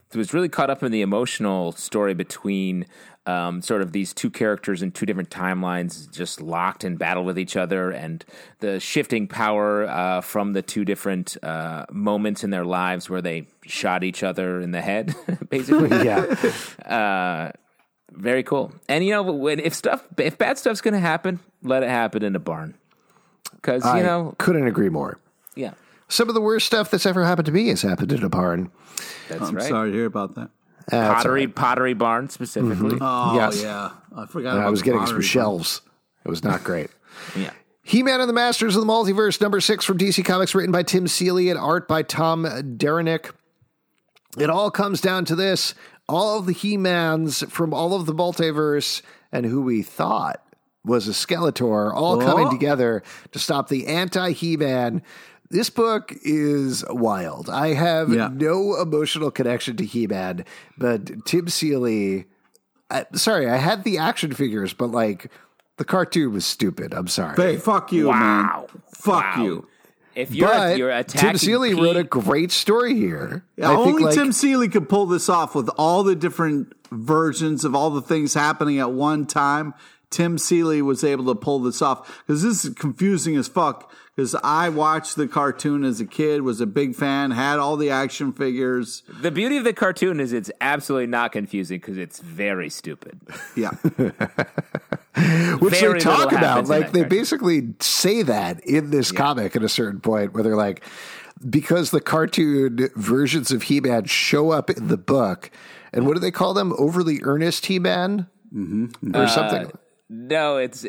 was really caught up in the emotional story between sort of these two characters in two different timelines, just locked in battle with each other, and the shifting power from the two different moments in their lives where they shot each other in the head, basically. Yeah. Very cool. And if bad stuff's going to happen, let it happen in a barn. Because couldn't agree more. Yeah, some of the worst stuff that's ever happened to me has happened in a barn. That's I'm right. sorry to hear about that. Pottery barn specifically. Mm-hmm. Oh, Yes. yeah. I forgot And about I was getting some pottery. shelves. It was not great. Yeah. He-Man and the Masters of the Multiverse, number 6 from DC Comics, written by Tim Seeley and art by Tom Derenick. It all comes down to this. All of the He-Mans from all of the multiverse and who we thought was a Skeletor all coming together to stop the anti-He-Man. This book is wild. I have no emotional connection to He-Man, but Tim Seeley... I had the action figures, but like the cartoon was stupid. I'm sorry. Hey, fuck you, man. Fuck you. If But you're attacking Tim Seeley Pete, wrote a great story here. Yeah, I think, only Tim Seeley could pull this off with all the different versions of all the things happening at one time. Tim Seeley was able to pull this off because this is confusing as fuck. Because I watched the cartoon as a kid, was a big fan, had all the action figures. The beauty of the cartoon is it's absolutely not confusing because it's very stupid. Yeah. Which Very they talk little about. happens in Like, that they cartoon. basically say that in this comic at a certain point where they're like, because the cartoon versions of He-Man show up in the book, and what do they call them? Overly earnest He-Man? Or something? No, it's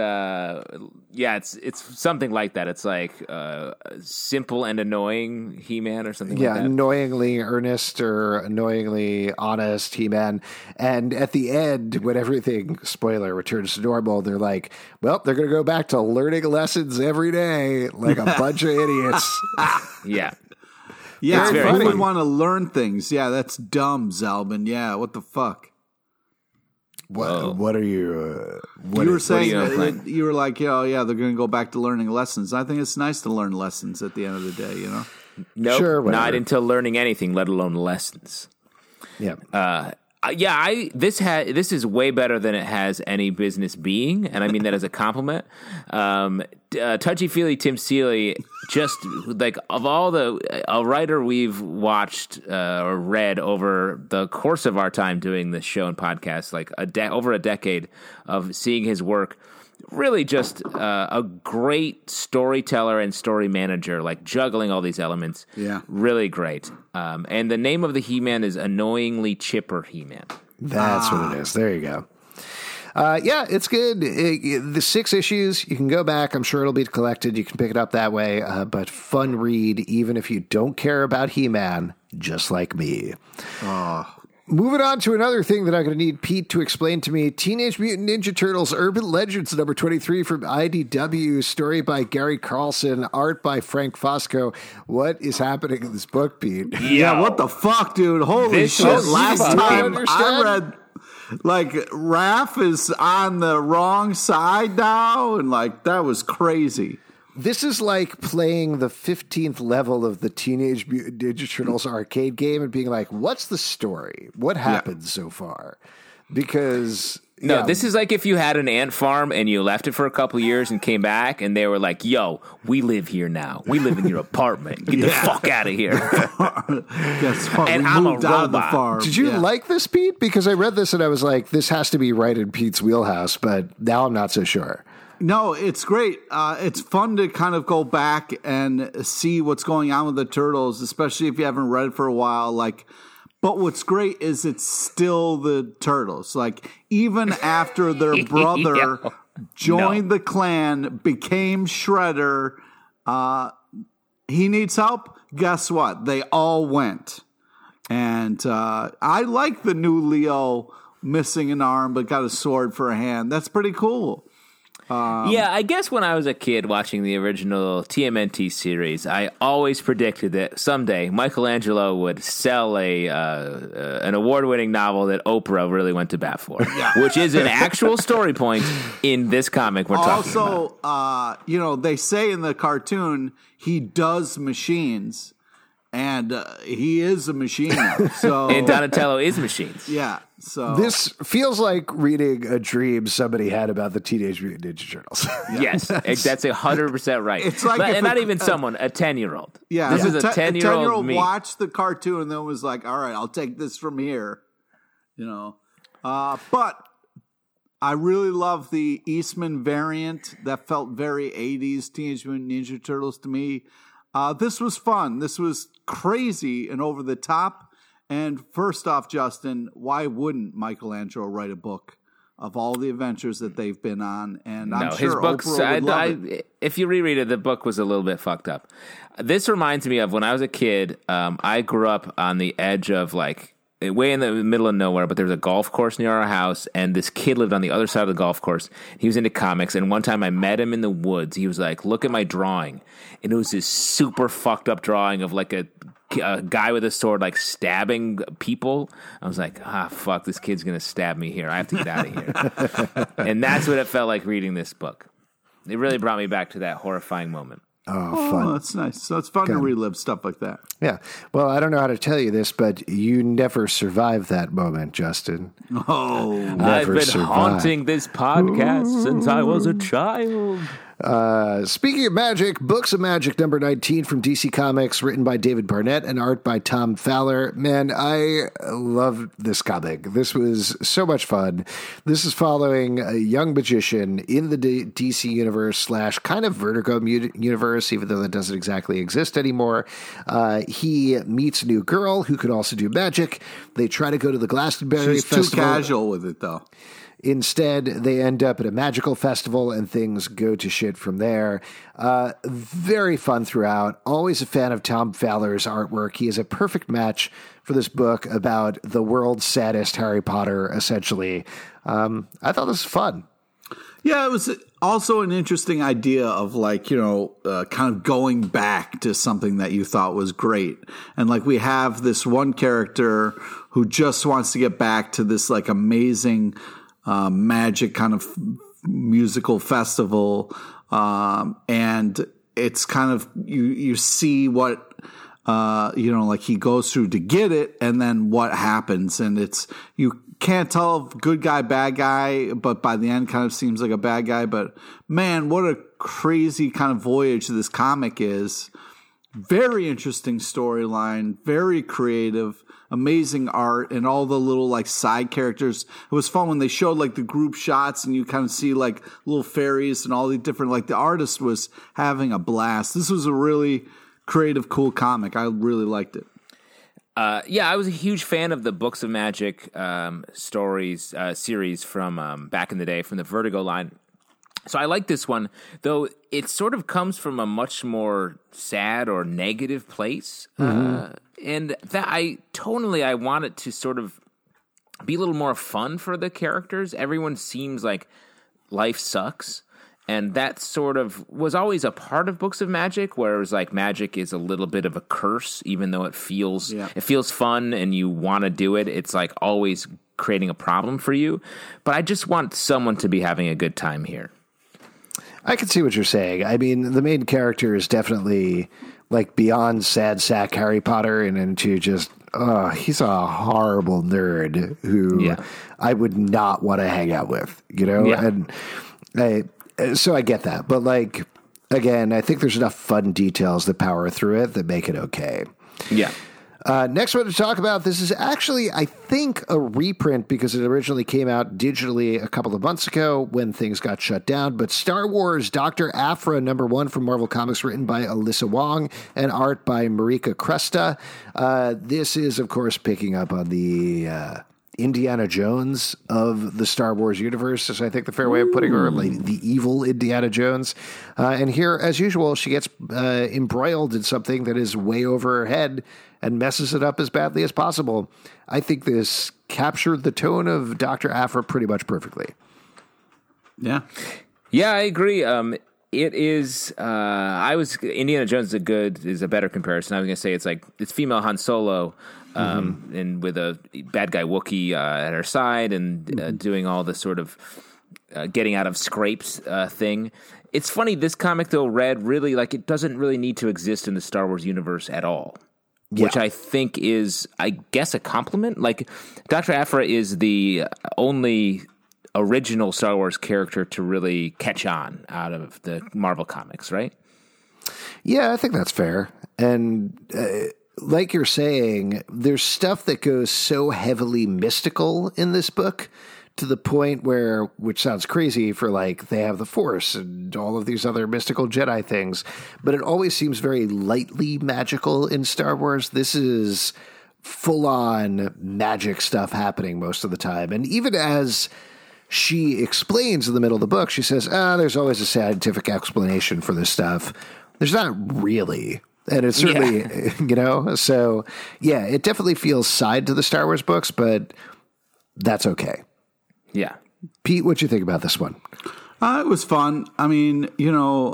something like that. It's like simple and annoying He-Man or something like that. Annoyingly earnest or annoyingly honest He-Man. And at the end, when everything, spoiler, returns to normal, they're like, well, they're going to go back to learning lessons every day like a bunch of idiots. Yeah. Yeah, It's very who would funny. want to learn things? Yeah, that's dumb, Zalbin. Yeah, what the fuck? What are you... You were saying you that you were like, they're going to go back to learning lessons. I think it's nice to learn lessons at the end of the day, you know? Nope, Sure, whatever. not until learning anything, let alone lessons. Yeah. This is way better than it has any business being, and I mean that as a compliment. Touchy-feely Tim Seeley, just like of all a writer we've watched or read over the course of our time doing this show and podcast, like over a decade of seeing his work. Really just a great storyteller and story manager, like juggling all these elements. Yeah. Really great. And the name of the He-Man is Annoyingly Chipper He-Man. That's what it is. There you go. It's good. The 6 issues, you can go back. I'm sure it'll be collected. You can pick it up that way. But fun read, even if you don't care about He-Man, just like me. Moving on to another thing that I'm going to need Pete to explain to me. Teenage Mutant Ninja Turtles Urban Legends number 23 from IDW. Story by Gary Carlson. Art by Frank Fosco. What is happening in this book, Pete? Yeah, what the fuck, dude? Holy This shit. is Last fucking- time I understand? read, like, Raph is on the wrong side now, and, like, that was crazy. This is like playing the 15th level of the Teenage Mutant Ninja Turtles arcade game and being like, what's the story? What happened so far? Because... No, this is like if you had an ant farm and you left it for a couple years and came back and they were like, yo, we live here now. We live in your apartment. Get the fuck out of here. Guess what? And We I'm a moved out of the robot. farm. Did you Yeah. like this, Pete? Because I read this and I was like, this has to be right in Pete's wheelhouse, but now I'm not so sure. No, it's great. It's fun to kind of go back and see what's going on with the Turtles, especially if you haven't read it for a while. But what's great is it's still the Turtles. Like, even after their brother joined the clan, became Shredder, he needs help. Guess what? They all went. And I like the new Leo missing an arm but got a sword for a hand. That's pretty cool. Yeah, I guess when I was a kid watching the original TMNT series, I always predicted that someday Michelangelo would sell an award-winning novel that Oprah really went to bat for, which is an actual story point in this comic we're talking about. Also, they say in the cartoon he does machines, and he is a machine now. So And Donatello is machines. yeah. So This feels like reading a dream somebody had about the Teenage Mutant Ninja Turtles. Yes, that's 100% right. It's like But- if and not a- even someone, a 10-year-old. yeah, This is a 10-year-old me. watched the cartoon and then was like, "All right, I'll take this from here," But I really love the Eastman variant that felt very 80s Teenage Mutant Ninja Turtles to me. This was fun. This was crazy and over the top. And first off, Justin, why wouldn't Michelangelo write a book of all the adventures that they've been on? And I'm sure his books, Oprah would love it. if you reread it, the book was a little bit fucked up. This reminds me of when I was a kid. I grew up on the edge of way in the middle of nowhere, but there was a golf course near our house, and this kid lived on the other side of the golf course. He was into comics, and one time I met him in the woods. He was like, "Look at my drawing," and it was this super fucked up drawing of like a guy with a sword stabbing people. I was like, fuck, this kid's gonna stab me here. I have to get out of here. And that's what it felt like reading this book. It really brought me back to that horrifying moment. Oh, fun. That's nice. So it's fun to relive stuff like that. Yeah. Well, I don't know how to tell you this, but you never survived that moment, Justin. Oh, I've been survived. haunting this podcast since I was a child. Speaking of magic, Books of Magic number 19 from DC Comics, written by David Barnett and art by Tom Fowler. Man, I loved this comic. This was so much fun. This is following a young magician in the DC universe / kind of Vertigo universe, even though that doesn't exactly exist anymore. He meets a new girl who could also do magic. They try to go to the Glastonbury she's Festival. too casual with it, though. Instead, they end up at a magical festival and things go to shit from there. Very fun throughout. Always a fan of Tom Fowler's artwork. He is a perfect match for this book about the world's saddest Harry Potter, essentially. I thought this was fun. Yeah, it was also an interesting idea of kind of going back to something that you thought was great. And we have this one character who just wants to get back to this amazing magic kind of musical festival. And it's kind of, you see what, he goes through to get it and then what happens. And you can't tell if good guy, bad guy, but by the end kind of seems like a bad guy. But man, what a crazy kind of voyage this comic is. Very interesting storyline, very creative, amazing art, and all the little side characters. It was fun when they showed the group shots and you kind of see little fairies and all the different, the artist was having a blast. This was a really creative, cool comic. I really liked it. I was a huge fan of the Books of Magic stories series from back in the day, from the Vertigo line. So I like this one, though it sort of comes from a much more sad or negative place. And that I want it to sort of be a little more fun for the characters. Everyone seems like life sucks. And that sort of was always a part of Books of Magic, whereas magic is a little bit of a curse, even though it feels fun and you want to do it. It's always creating a problem for you. But I just want someone to be having a good time here. I can see what you're saying. I mean, the main character is definitely beyond sad sack Harry Potter and into just, he's a horrible nerd who I would not want to hang out with, Yeah. And so I get that. But again, I think there's enough fun details that power through it that make it okay. Yeah. Next one to talk about, this is actually, I think, a reprint because it originally came out digitally a couple of months ago when things got shut down. But Star Wars Dr. Aphra #1 from Marvel Comics, written by Alyssa Wong and art by Marika Cresta. This is, of course, picking up on the Indiana Jones of the Star Wars universe, is I think the fair way of putting her, the evil Indiana Jones. And here, as usual, she gets embroiled in something that is way over her head and messes it up as badly as possible. I think this captured the tone of Dr. Aphra pretty much perfectly. Yeah. Yeah, I agree. It is. Indiana Jones is a better comparison. I was going to say it's female Han Solo, and with a bad guy Wookiee at her side, and doing all the sort of getting out of scrapes thing. It's funny. This comic, though, read really it doesn't really need to exist in the Star Wars universe at all. which I think is, I guess, a compliment. Like, Dr. Aphra is the only original Star Wars character to really catch on out of the Marvel comics, right? Yeah, I think that's fair. And like you're saying, there's stuff that goes so heavily mystical in this book to the point where, which sounds crazy for like they have the Force and all of these other mystical Jedi things, but it always seems very lightly magical in Star Wars. This is full on magic stuff happening most of the time. And even as she explains in the middle of the book, she says, there's always a scientific explanation for this stuff. There's not really. And it's certainly, so yeah, it definitely feels side to the Star Wars books, but that's okay. Yeah. Pete, what'd you think about this one? It was fun. I mean, the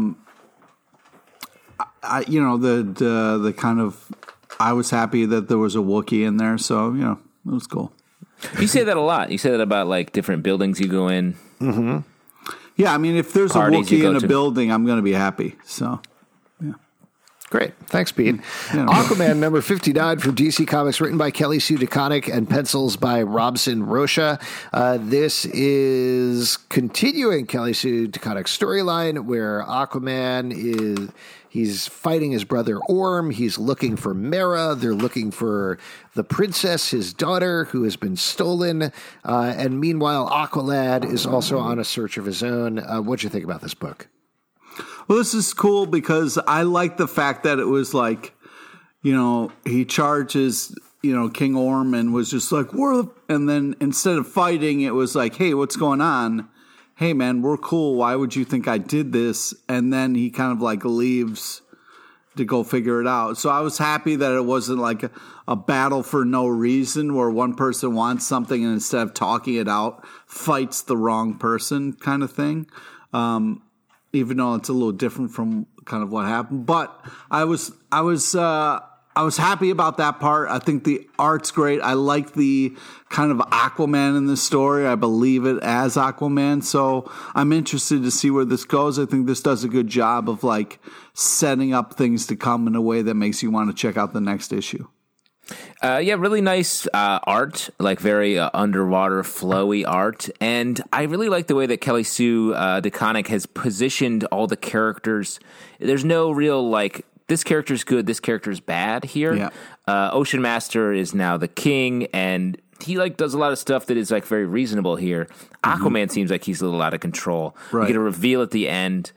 kind of, I was happy that there was a Wookiee in there. So, it was cool. You say that a lot. You say that about like different buildings you go in. Mm-hmm. Yeah. I mean, if there's a Wookiee in a building, I'm going to be happy. So, yeah. Great. Thanks, Pete. Yeah. Aquaman number 59 from DC Comics, written by Kelly Sue DeConnick and pencils by Robson Rocha. This is continuing Kelly Sue DeConnick's storyline where Aquaman he's fighting his brother Orm. He's looking for Mera. They're looking for the princess, his daughter, who has been stolen. And meanwhile, Aqualad is also on a search of his own. What'd you think about this book? Well, this is cool because I like the fact that it was like, he charges, King Orm and was just like, and then instead of fighting, it was like, hey, what's going on? Hey, man, we're cool. Why would you think I did this? And then he kind of like leaves to go figure it out. So I was happy that it wasn't like a battle for no reason where one person wants something and instead of talking it out, fights the wrong person kind of thing. Even though it's a little different from kind of what happened, but I was happy about that part. I think the art's great. I like the kind of Aquaman in this story. I believe it as Aquaman, so I'm interested to see where this goes. I think this does a good job of like setting up things to come in a way that makes you want to check out the next issue. Really nice art, like very underwater, flowy art. And I really like the way that Kelly Sue DeConnick has positioned all the characters. There's no real, like, this character's good, this character's bad here. Yeah. Ocean Master is now the king, and he, like, does a lot of stuff that is, like, very reasonable here. Aquaman seems like he's a little out of control. Right. We get a reveal at the end,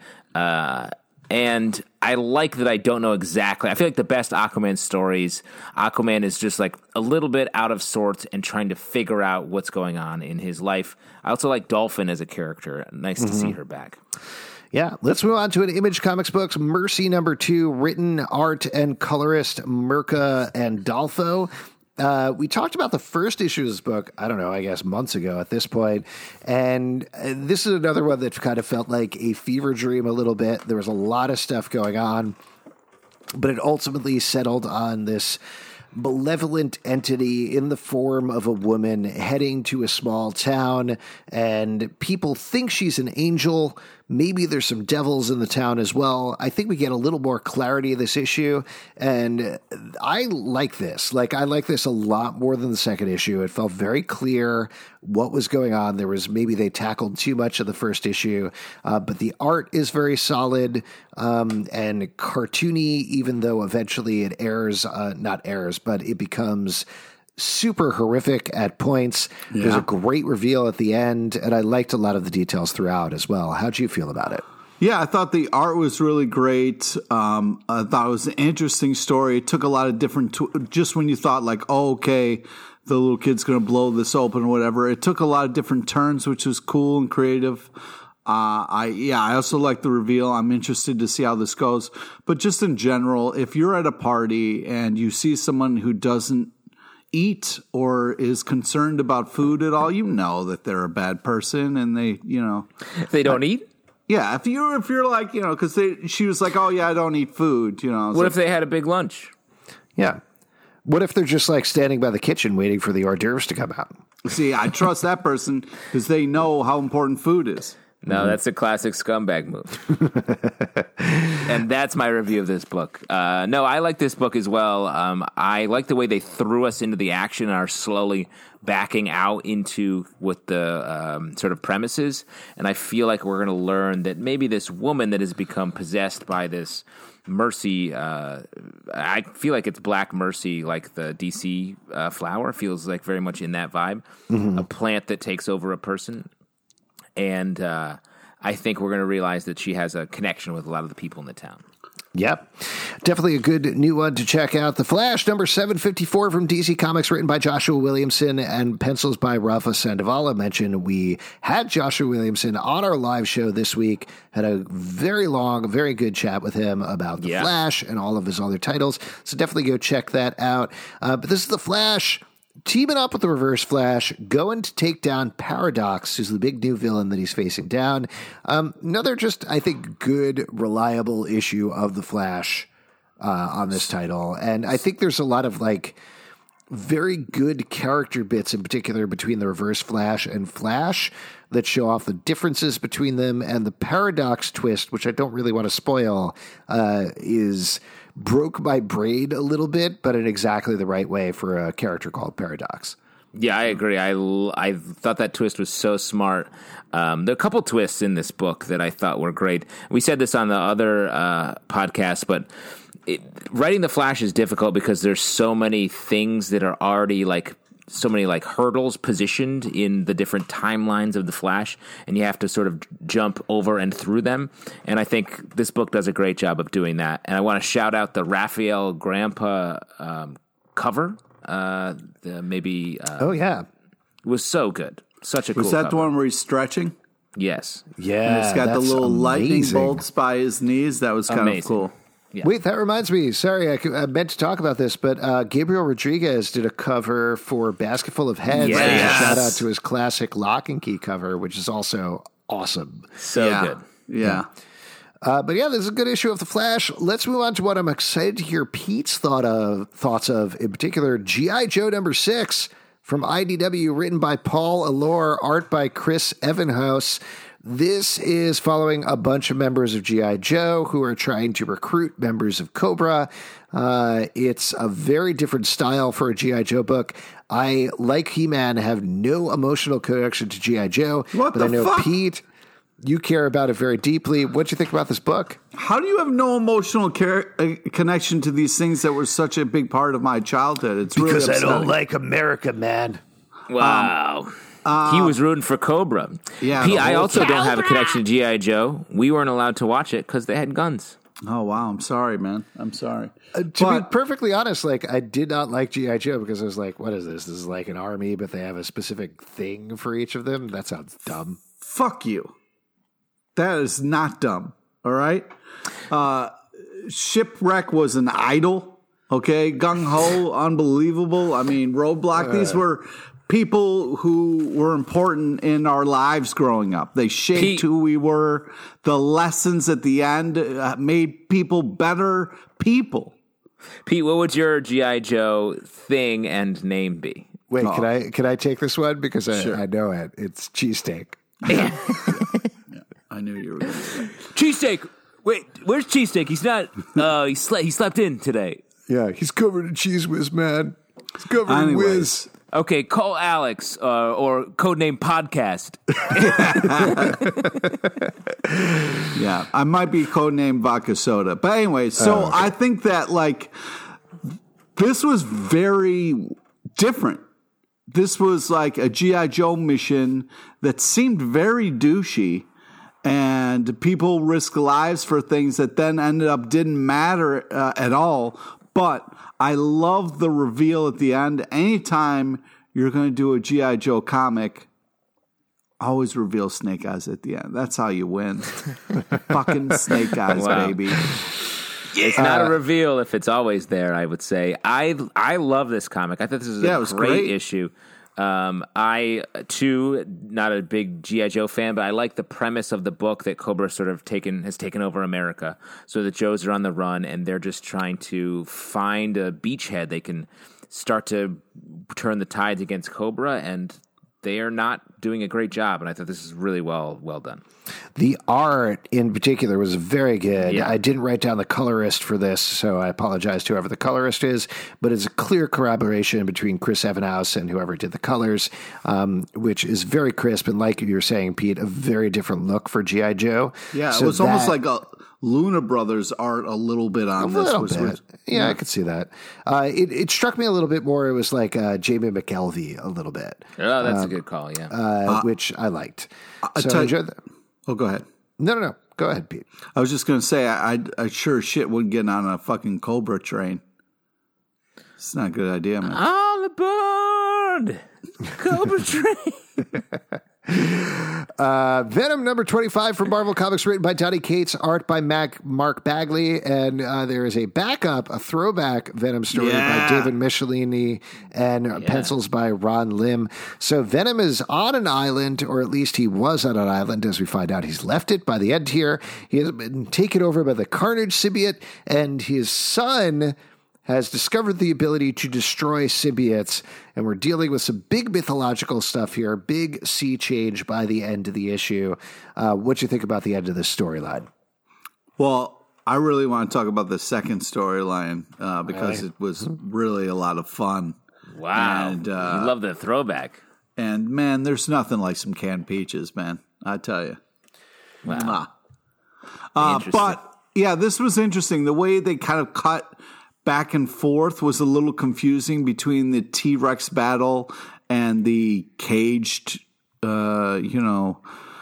and I like that I don't know exactly. I feel like the best Aquaman stories, Aquaman is just like a little bit out of sorts and trying to figure out what's going on in his life. I also like Dolphin as a character. Nice to see her back. Yeah, let's move on to an Image Comics books, Mercy number 2, written art and colorist Mirka Andolfo. We talked about the first issue of this book, I don't know, I guess months ago at this point. And this is another one that kind of felt like a fever dream a little bit. There was a lot of stuff going on, but it ultimately settled on this malevolent entity in the form of a woman heading to a small town, and people think she's an angel. Maybe there's some devils in the town as well. I think we get a little more clarity of this issue, and I like this. Like, I like this a lot more than the second issue. It felt very clear what was going on. There was, maybe they tackled too much of the first issue, but the art is very solid and cartoony, even though eventually it but it becomes super horrific at points. Yeah. There's a great reveal at the end, and I liked a lot of the details throughout as well. How'd you feel about it? Yeah, I thought the art was really great. I thought it was an interesting story. It took a lot of different, just when you thought like, oh, okay, the little kid's going to blow this open or whatever. It took a lot of different turns, which was cool and creative. I also like the reveal. I'm interested to see how this goes. But just in general, if you're at a party and you see someone who doesn't eat or is concerned about food at all, you know that they're a bad person, and they don't eat. Yeah, if you're like, because she was like, oh yeah, I don't eat food. What if they had a big lunch? Yeah. What if they're just like standing by the kitchen waiting for the hors d'oeuvres to come out? See, I trust that person because they know how important food is. No, that's a classic scumbag move. And that's my review of this book. No, I like this book as well. I like the way they threw us into the action and are slowly backing out into what the sort of premises. And I feel like we're going to learn that maybe this woman that has become possessed by this mercy, I feel like it's Black Mercy, like the DC flower, feels like very much in that vibe. A plant that takes over a person. And I think we're going to realize that she has a connection with a lot of the people in the town. Yep. Definitely a good new one to check out. The Flash, number 754 from DC Comics, written by Joshua Williamson and pencils by Rafa Sandoval. I mentioned we had Joshua Williamson on our live show this week, had a very long, very good chat with him about The Flash and all of his other titles. So definitely go check that out. But this is The Flash teaming up with the Reverse Flash, going to take down Paradox, who's the big new villain that he's facing down. Another just, I think, good, reliable issue of the Flash on this title. And I think there's a lot of, like, very good character bits, in particular, between the Reverse Flash and Flash that show off the differences between them. And the Paradox twist, which I don't really want to spoil, is broke my brain a little bit, but in exactly the right way for a character called Paradox. Yeah, I agree. I thought that twist was so smart. There are a couple twists in this book that I thought were great. We said this on the other podcast, but writing The Flash is difficult because there's so many things that are already like so many like hurdles positioned in the different timelines of the Flash, and you have to sort of jump over and through them. And I think this book does a great job of doing that. And I want to shout out the Raphael Grandpa cover. Oh yeah, was so good. Such a cool Was that cover. the one where he's stretching? Yes. Yeah, And it's got the little lightning amazing. bolts by his knees. That was kind Amazing. of cool. Yeah. Wait, that reminds me. Sorry, I meant to talk about this, but Gabriel Rodriguez did a cover for Basket Full of Heads. Yes. Shout out to his classic Lock and Key cover, which is also awesome. So yeah. good. Yeah. But yeah, this is a good issue of The Flash. Let's move on to what I'm excited to hear Pete's thoughts of, in particular, G.I. Joe number 6 from IDW, written by Paul Allore, art by Chris Evenhouse. This is following a bunch of members of G.I. Joe who are trying to recruit members of Cobra. It's a very different style for a G.I. Joe book. I, like He-Man, have no emotional connection to G.I. Joe. What but the I know, fuck? Pete, you care about it very deeply. What'd you think about this book? How do you have no emotional connection to these things that were such a big part of my childhood? It's really upsetting. like America, man. Wow. He was rooting for Cobra. Yeah, Pete, the I whole also don't have a connection to G.I. Joe. We weren't allowed to watch it because they had guns. Oh, wow. I'm sorry, man. I'm sorry. To be perfectly honest, like, I did not like G.I. Joe because I was like, what is this? This is like an army, but they have a specific thing for each of them? That sounds dumb. Fuck you. That is not dumb. All right? Shipwreck was an idol. Okay? Gung Ho, unbelievable. I mean, Roadblock. These were people who were important in our lives growing up. They shaped Pete. who we were. The lessons at the end made people better people. Pete, what would your G.I. Joe thing and name be? Wait, can I take this one? Because Sure. I know it. It's cheesesteak. I knew you were going to say that. Cheesesteak. Wait, where's Cheesesteak? He's not. He slept in today. Yeah, he's covered in cheese whiz, man. He's covered in Anyways. whiz. Okay, call Alex or codename Podcast. Yeah, I might be codenamed Vodka Soda. But anyway, so I think that, like, this was very different. This was like a G.I. Joe mission that seemed very douchey, and people risk lives for things that then ended up didn't matter at all. But I love the reveal at the end. Anytime you're going to do a G.I. Joe comic, always reveal Snake Eyes at the end. That's how you win. Fucking Snake Eyes, Wow. baby. It's not a reveal if it's always there, I would say. I love this comic. I thought this is Yeah, it a was great great. issue. I, too, not a big G.I. Joe fan, but I like the premise of the book that Cobra sort of has taken over America. So the Joes are on the run, and they're just trying to find a beachhead they can start to turn the tides against Cobra, and they are not doing a great job, and I thought this is really well done. The art in particular was very good. Yeah. I didn't write down the colorist for this, so I apologize to whoever the colorist is, but it's a clear collaboration between Chris Evenhouse and whoever did the colors, which is very crisp, and like you were saying, Pete, a very different look for G.I. Joe. Yeah, So it was almost like a Luna Brothers art a little bit on this. Yeah, I could see that. It struck me a little bit more. It was like Jamie McKelvey a little bit. Oh, that's a good call, yeah. Which I liked. So tell I you- enjoyed that. Oh, go ahead. No. Go ahead, Pete. I was just going to say, I sure as shit wouldn't get on a fucking Cobra train. It's not a good idea, man. All aboard! Cobra Train! Venom number 25 from Marvel Comics, written by Donny Cates, art by Mark Bagley, and there is a throwback Venom story by David Michelini and pencils by Ron Lim. So Venom is on an island, or at least he was on an island, as we find out. He's left it by the end here. He has been taken over by the Carnage symbiote, and his son has discovered the ability to destroy symbiotes, and we're dealing with some big mythological stuff here, big sea change by the end of the issue. What do you think about the end of this storyline? Well, I really want to talk about the second storyline because it was really a lot of fun. Wow. And, you love the throwback. And, man, there's nothing like some canned peaches, man. I tell you. Wow. Interesting. But, yeah, this was interesting. The way they kind of cut back and forth was a little confusing between the T-Rex battle and the caged, the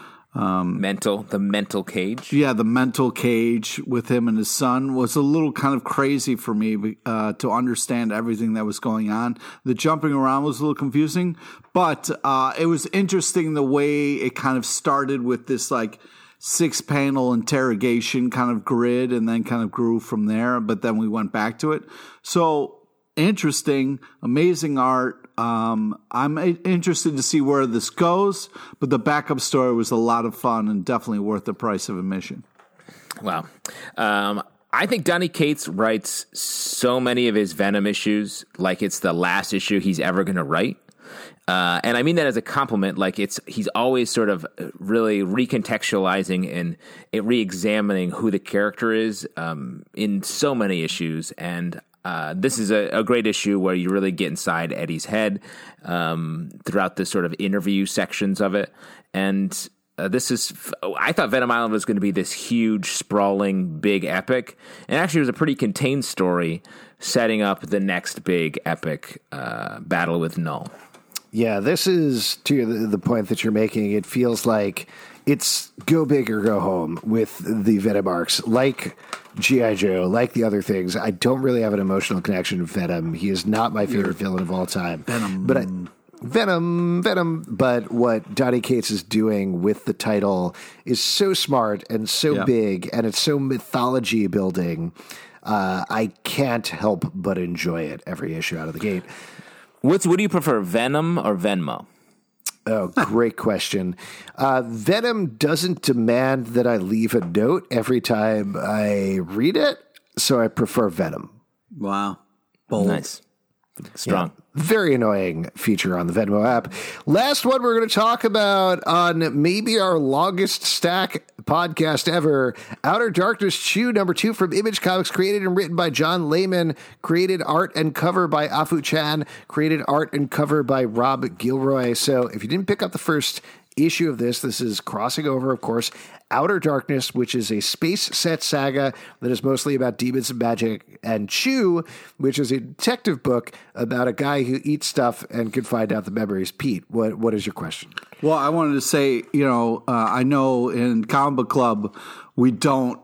mental cage. Yeah, the mental cage with him and his son was a little kind of crazy for me to understand everything that was going on. The jumping around was a little confusing, but it was interesting the way it kind of started with this like 6-panel interrogation kind of grid and then kind of grew from there, but then we went back to it. So interesting, amazing art. I'm interested to see where this goes, but the backup story was a lot of fun and definitely worth the price of admission. Wow. I think Donny Cates writes so many of his Venom issues like it's the last issue he's ever going to write. And I mean that as a compliment. Like he's always sort of really recontextualizing and re-examining who the character is in so many issues. And this is a great issue where you really get inside Eddie's head throughout the sort of interview sections of it. And I thought Venom Island was going to be this huge, sprawling, big epic. And actually it was a pretty contained story setting up the next big epic battle with Null. Yeah, this is to the point that you're making. It feels like it's go big or go home with the Venom arcs, like G.I. Joe, like the other things. I don't really have an emotional connection to Venom. He is not my favorite villain of all time. Venom. But what Donny Cates is doing with the title is so smart and so big, and it's so mythology building. I can't help but enjoy it every issue out of the gate. What do you prefer, Venom or Venmo? Oh, great question. Venom doesn't demand that I leave a note every time I read it, so I prefer Venom. Wow. Bold. Nice. Strong. Yeah, very annoying feature on the Venmo app. Last one we're going to talk about on maybe our longest stack podcast ever, Outer Darkness Chew #2 from Image Comics, created and written by John Layman, created art and cover by Afu Chan, created art and cover by Rob Gilroy. So if you didn't pick up the first issue of this is crossing over, of course, Outer Darkness, which is a space set saga that is mostly about demons and magic, and Chew, which is a detective book about a guy who eats stuff and can find out the memories. Pete, what is your question? Well, I wanted to say, I know in Comic Book Club, we don't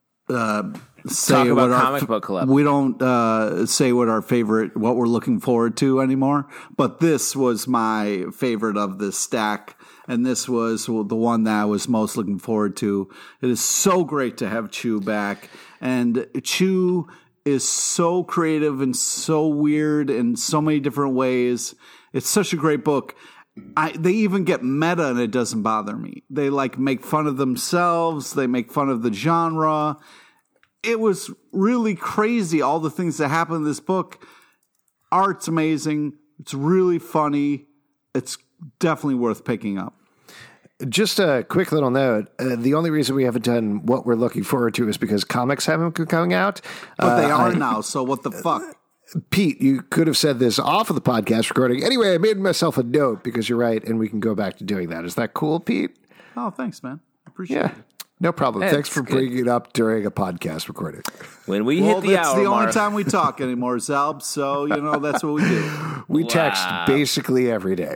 say Talk about Comic Book Club. We don't say what we're looking forward to anymore. But this was my favorite of this stack. And this was the one that I was most looking forward to. It is so great to have Chew back. And Chew is so creative and so weird in so many different ways. It's such a great book. They even get meta and it doesn't bother me. They make fun of themselves. They make fun of the genre. It was really crazy, all the things that happen in this book. Art's amazing. It's really funny. It's definitely worth picking up. Just a quick little note. The only reason we haven't done what we're looking forward to is because comics haven't been coming out. But they are now, so what the fuck? Pete, you could have said this off of the podcast recording. Anyway, I made myself a note because you're right, and we can go back to doing that. Is that cool, Pete? Oh, thanks, man. Appreciate it. No problem. Yeah, Thanks it's for bringing it up during a podcast recording. When we hit the that's hour the only mark, time we talk anymore, Zalb, so, that's what we do. We text basically every day.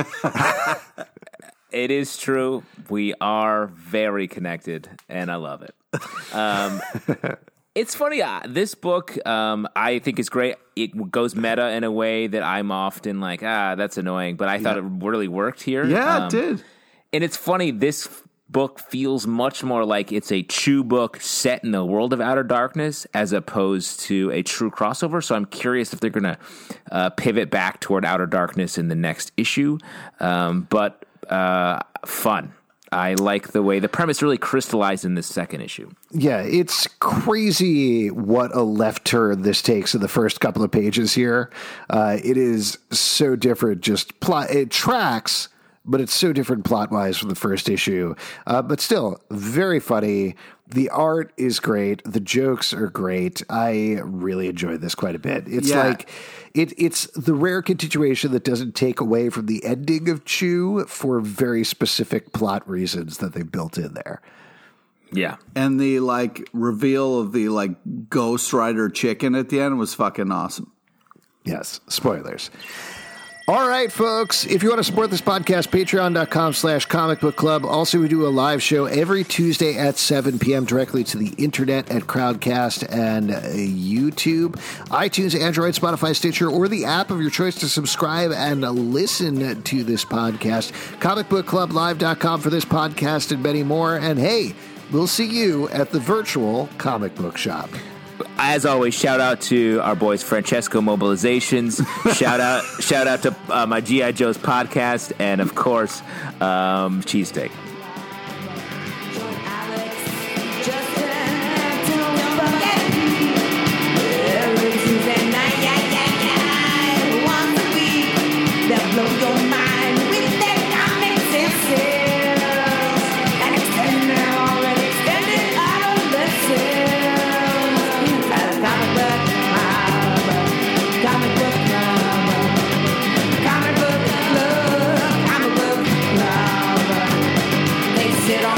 it is true. We are very connected, and I love it. It's funny. This book, I think is great. It goes meta in a way that I'm often like, that's annoying. But I thought it really worked here. Yeah, it did. And it's funny. This book feels much more like it's a Chew book set in the world of Outer Darkness as opposed to a true crossover. So I'm curious if they're going to pivot back toward Outer Darkness in the next issue. But fun. I like the way the premise really crystallized in this second issue. Yeah, it's crazy what a left turn this takes in the first couple of pages here. It is so different. Just plot. It tracks, but it's so different plot-wise from the first issue. But still, very funny. The art is great. The jokes are great. I really enjoyed this quite a bit. It's like it's the rare continuation that doesn't take away from the ending of Chew for very specific plot reasons that they built in there. Yeah. And the reveal of the Ghost Rider chicken at the end was fucking awesome. Yes. Spoilers. All right, folks. If you want to support this podcast, patreon.com/comic book club. Also, we do a live show every Tuesday at 7 p.m. directly to the internet at Crowdcast and YouTube, iTunes, Android, Spotify, Stitcher, or the app of your choice to subscribe and listen to this podcast. comicbookclublive.com for this podcast and many more. And hey, we'll see you at the virtual comic book shop. As always, shout out to our boys Francesco Mobilizations. shout out to my G.I. Joe's podcast, and of course, Cheesesteak. Sit on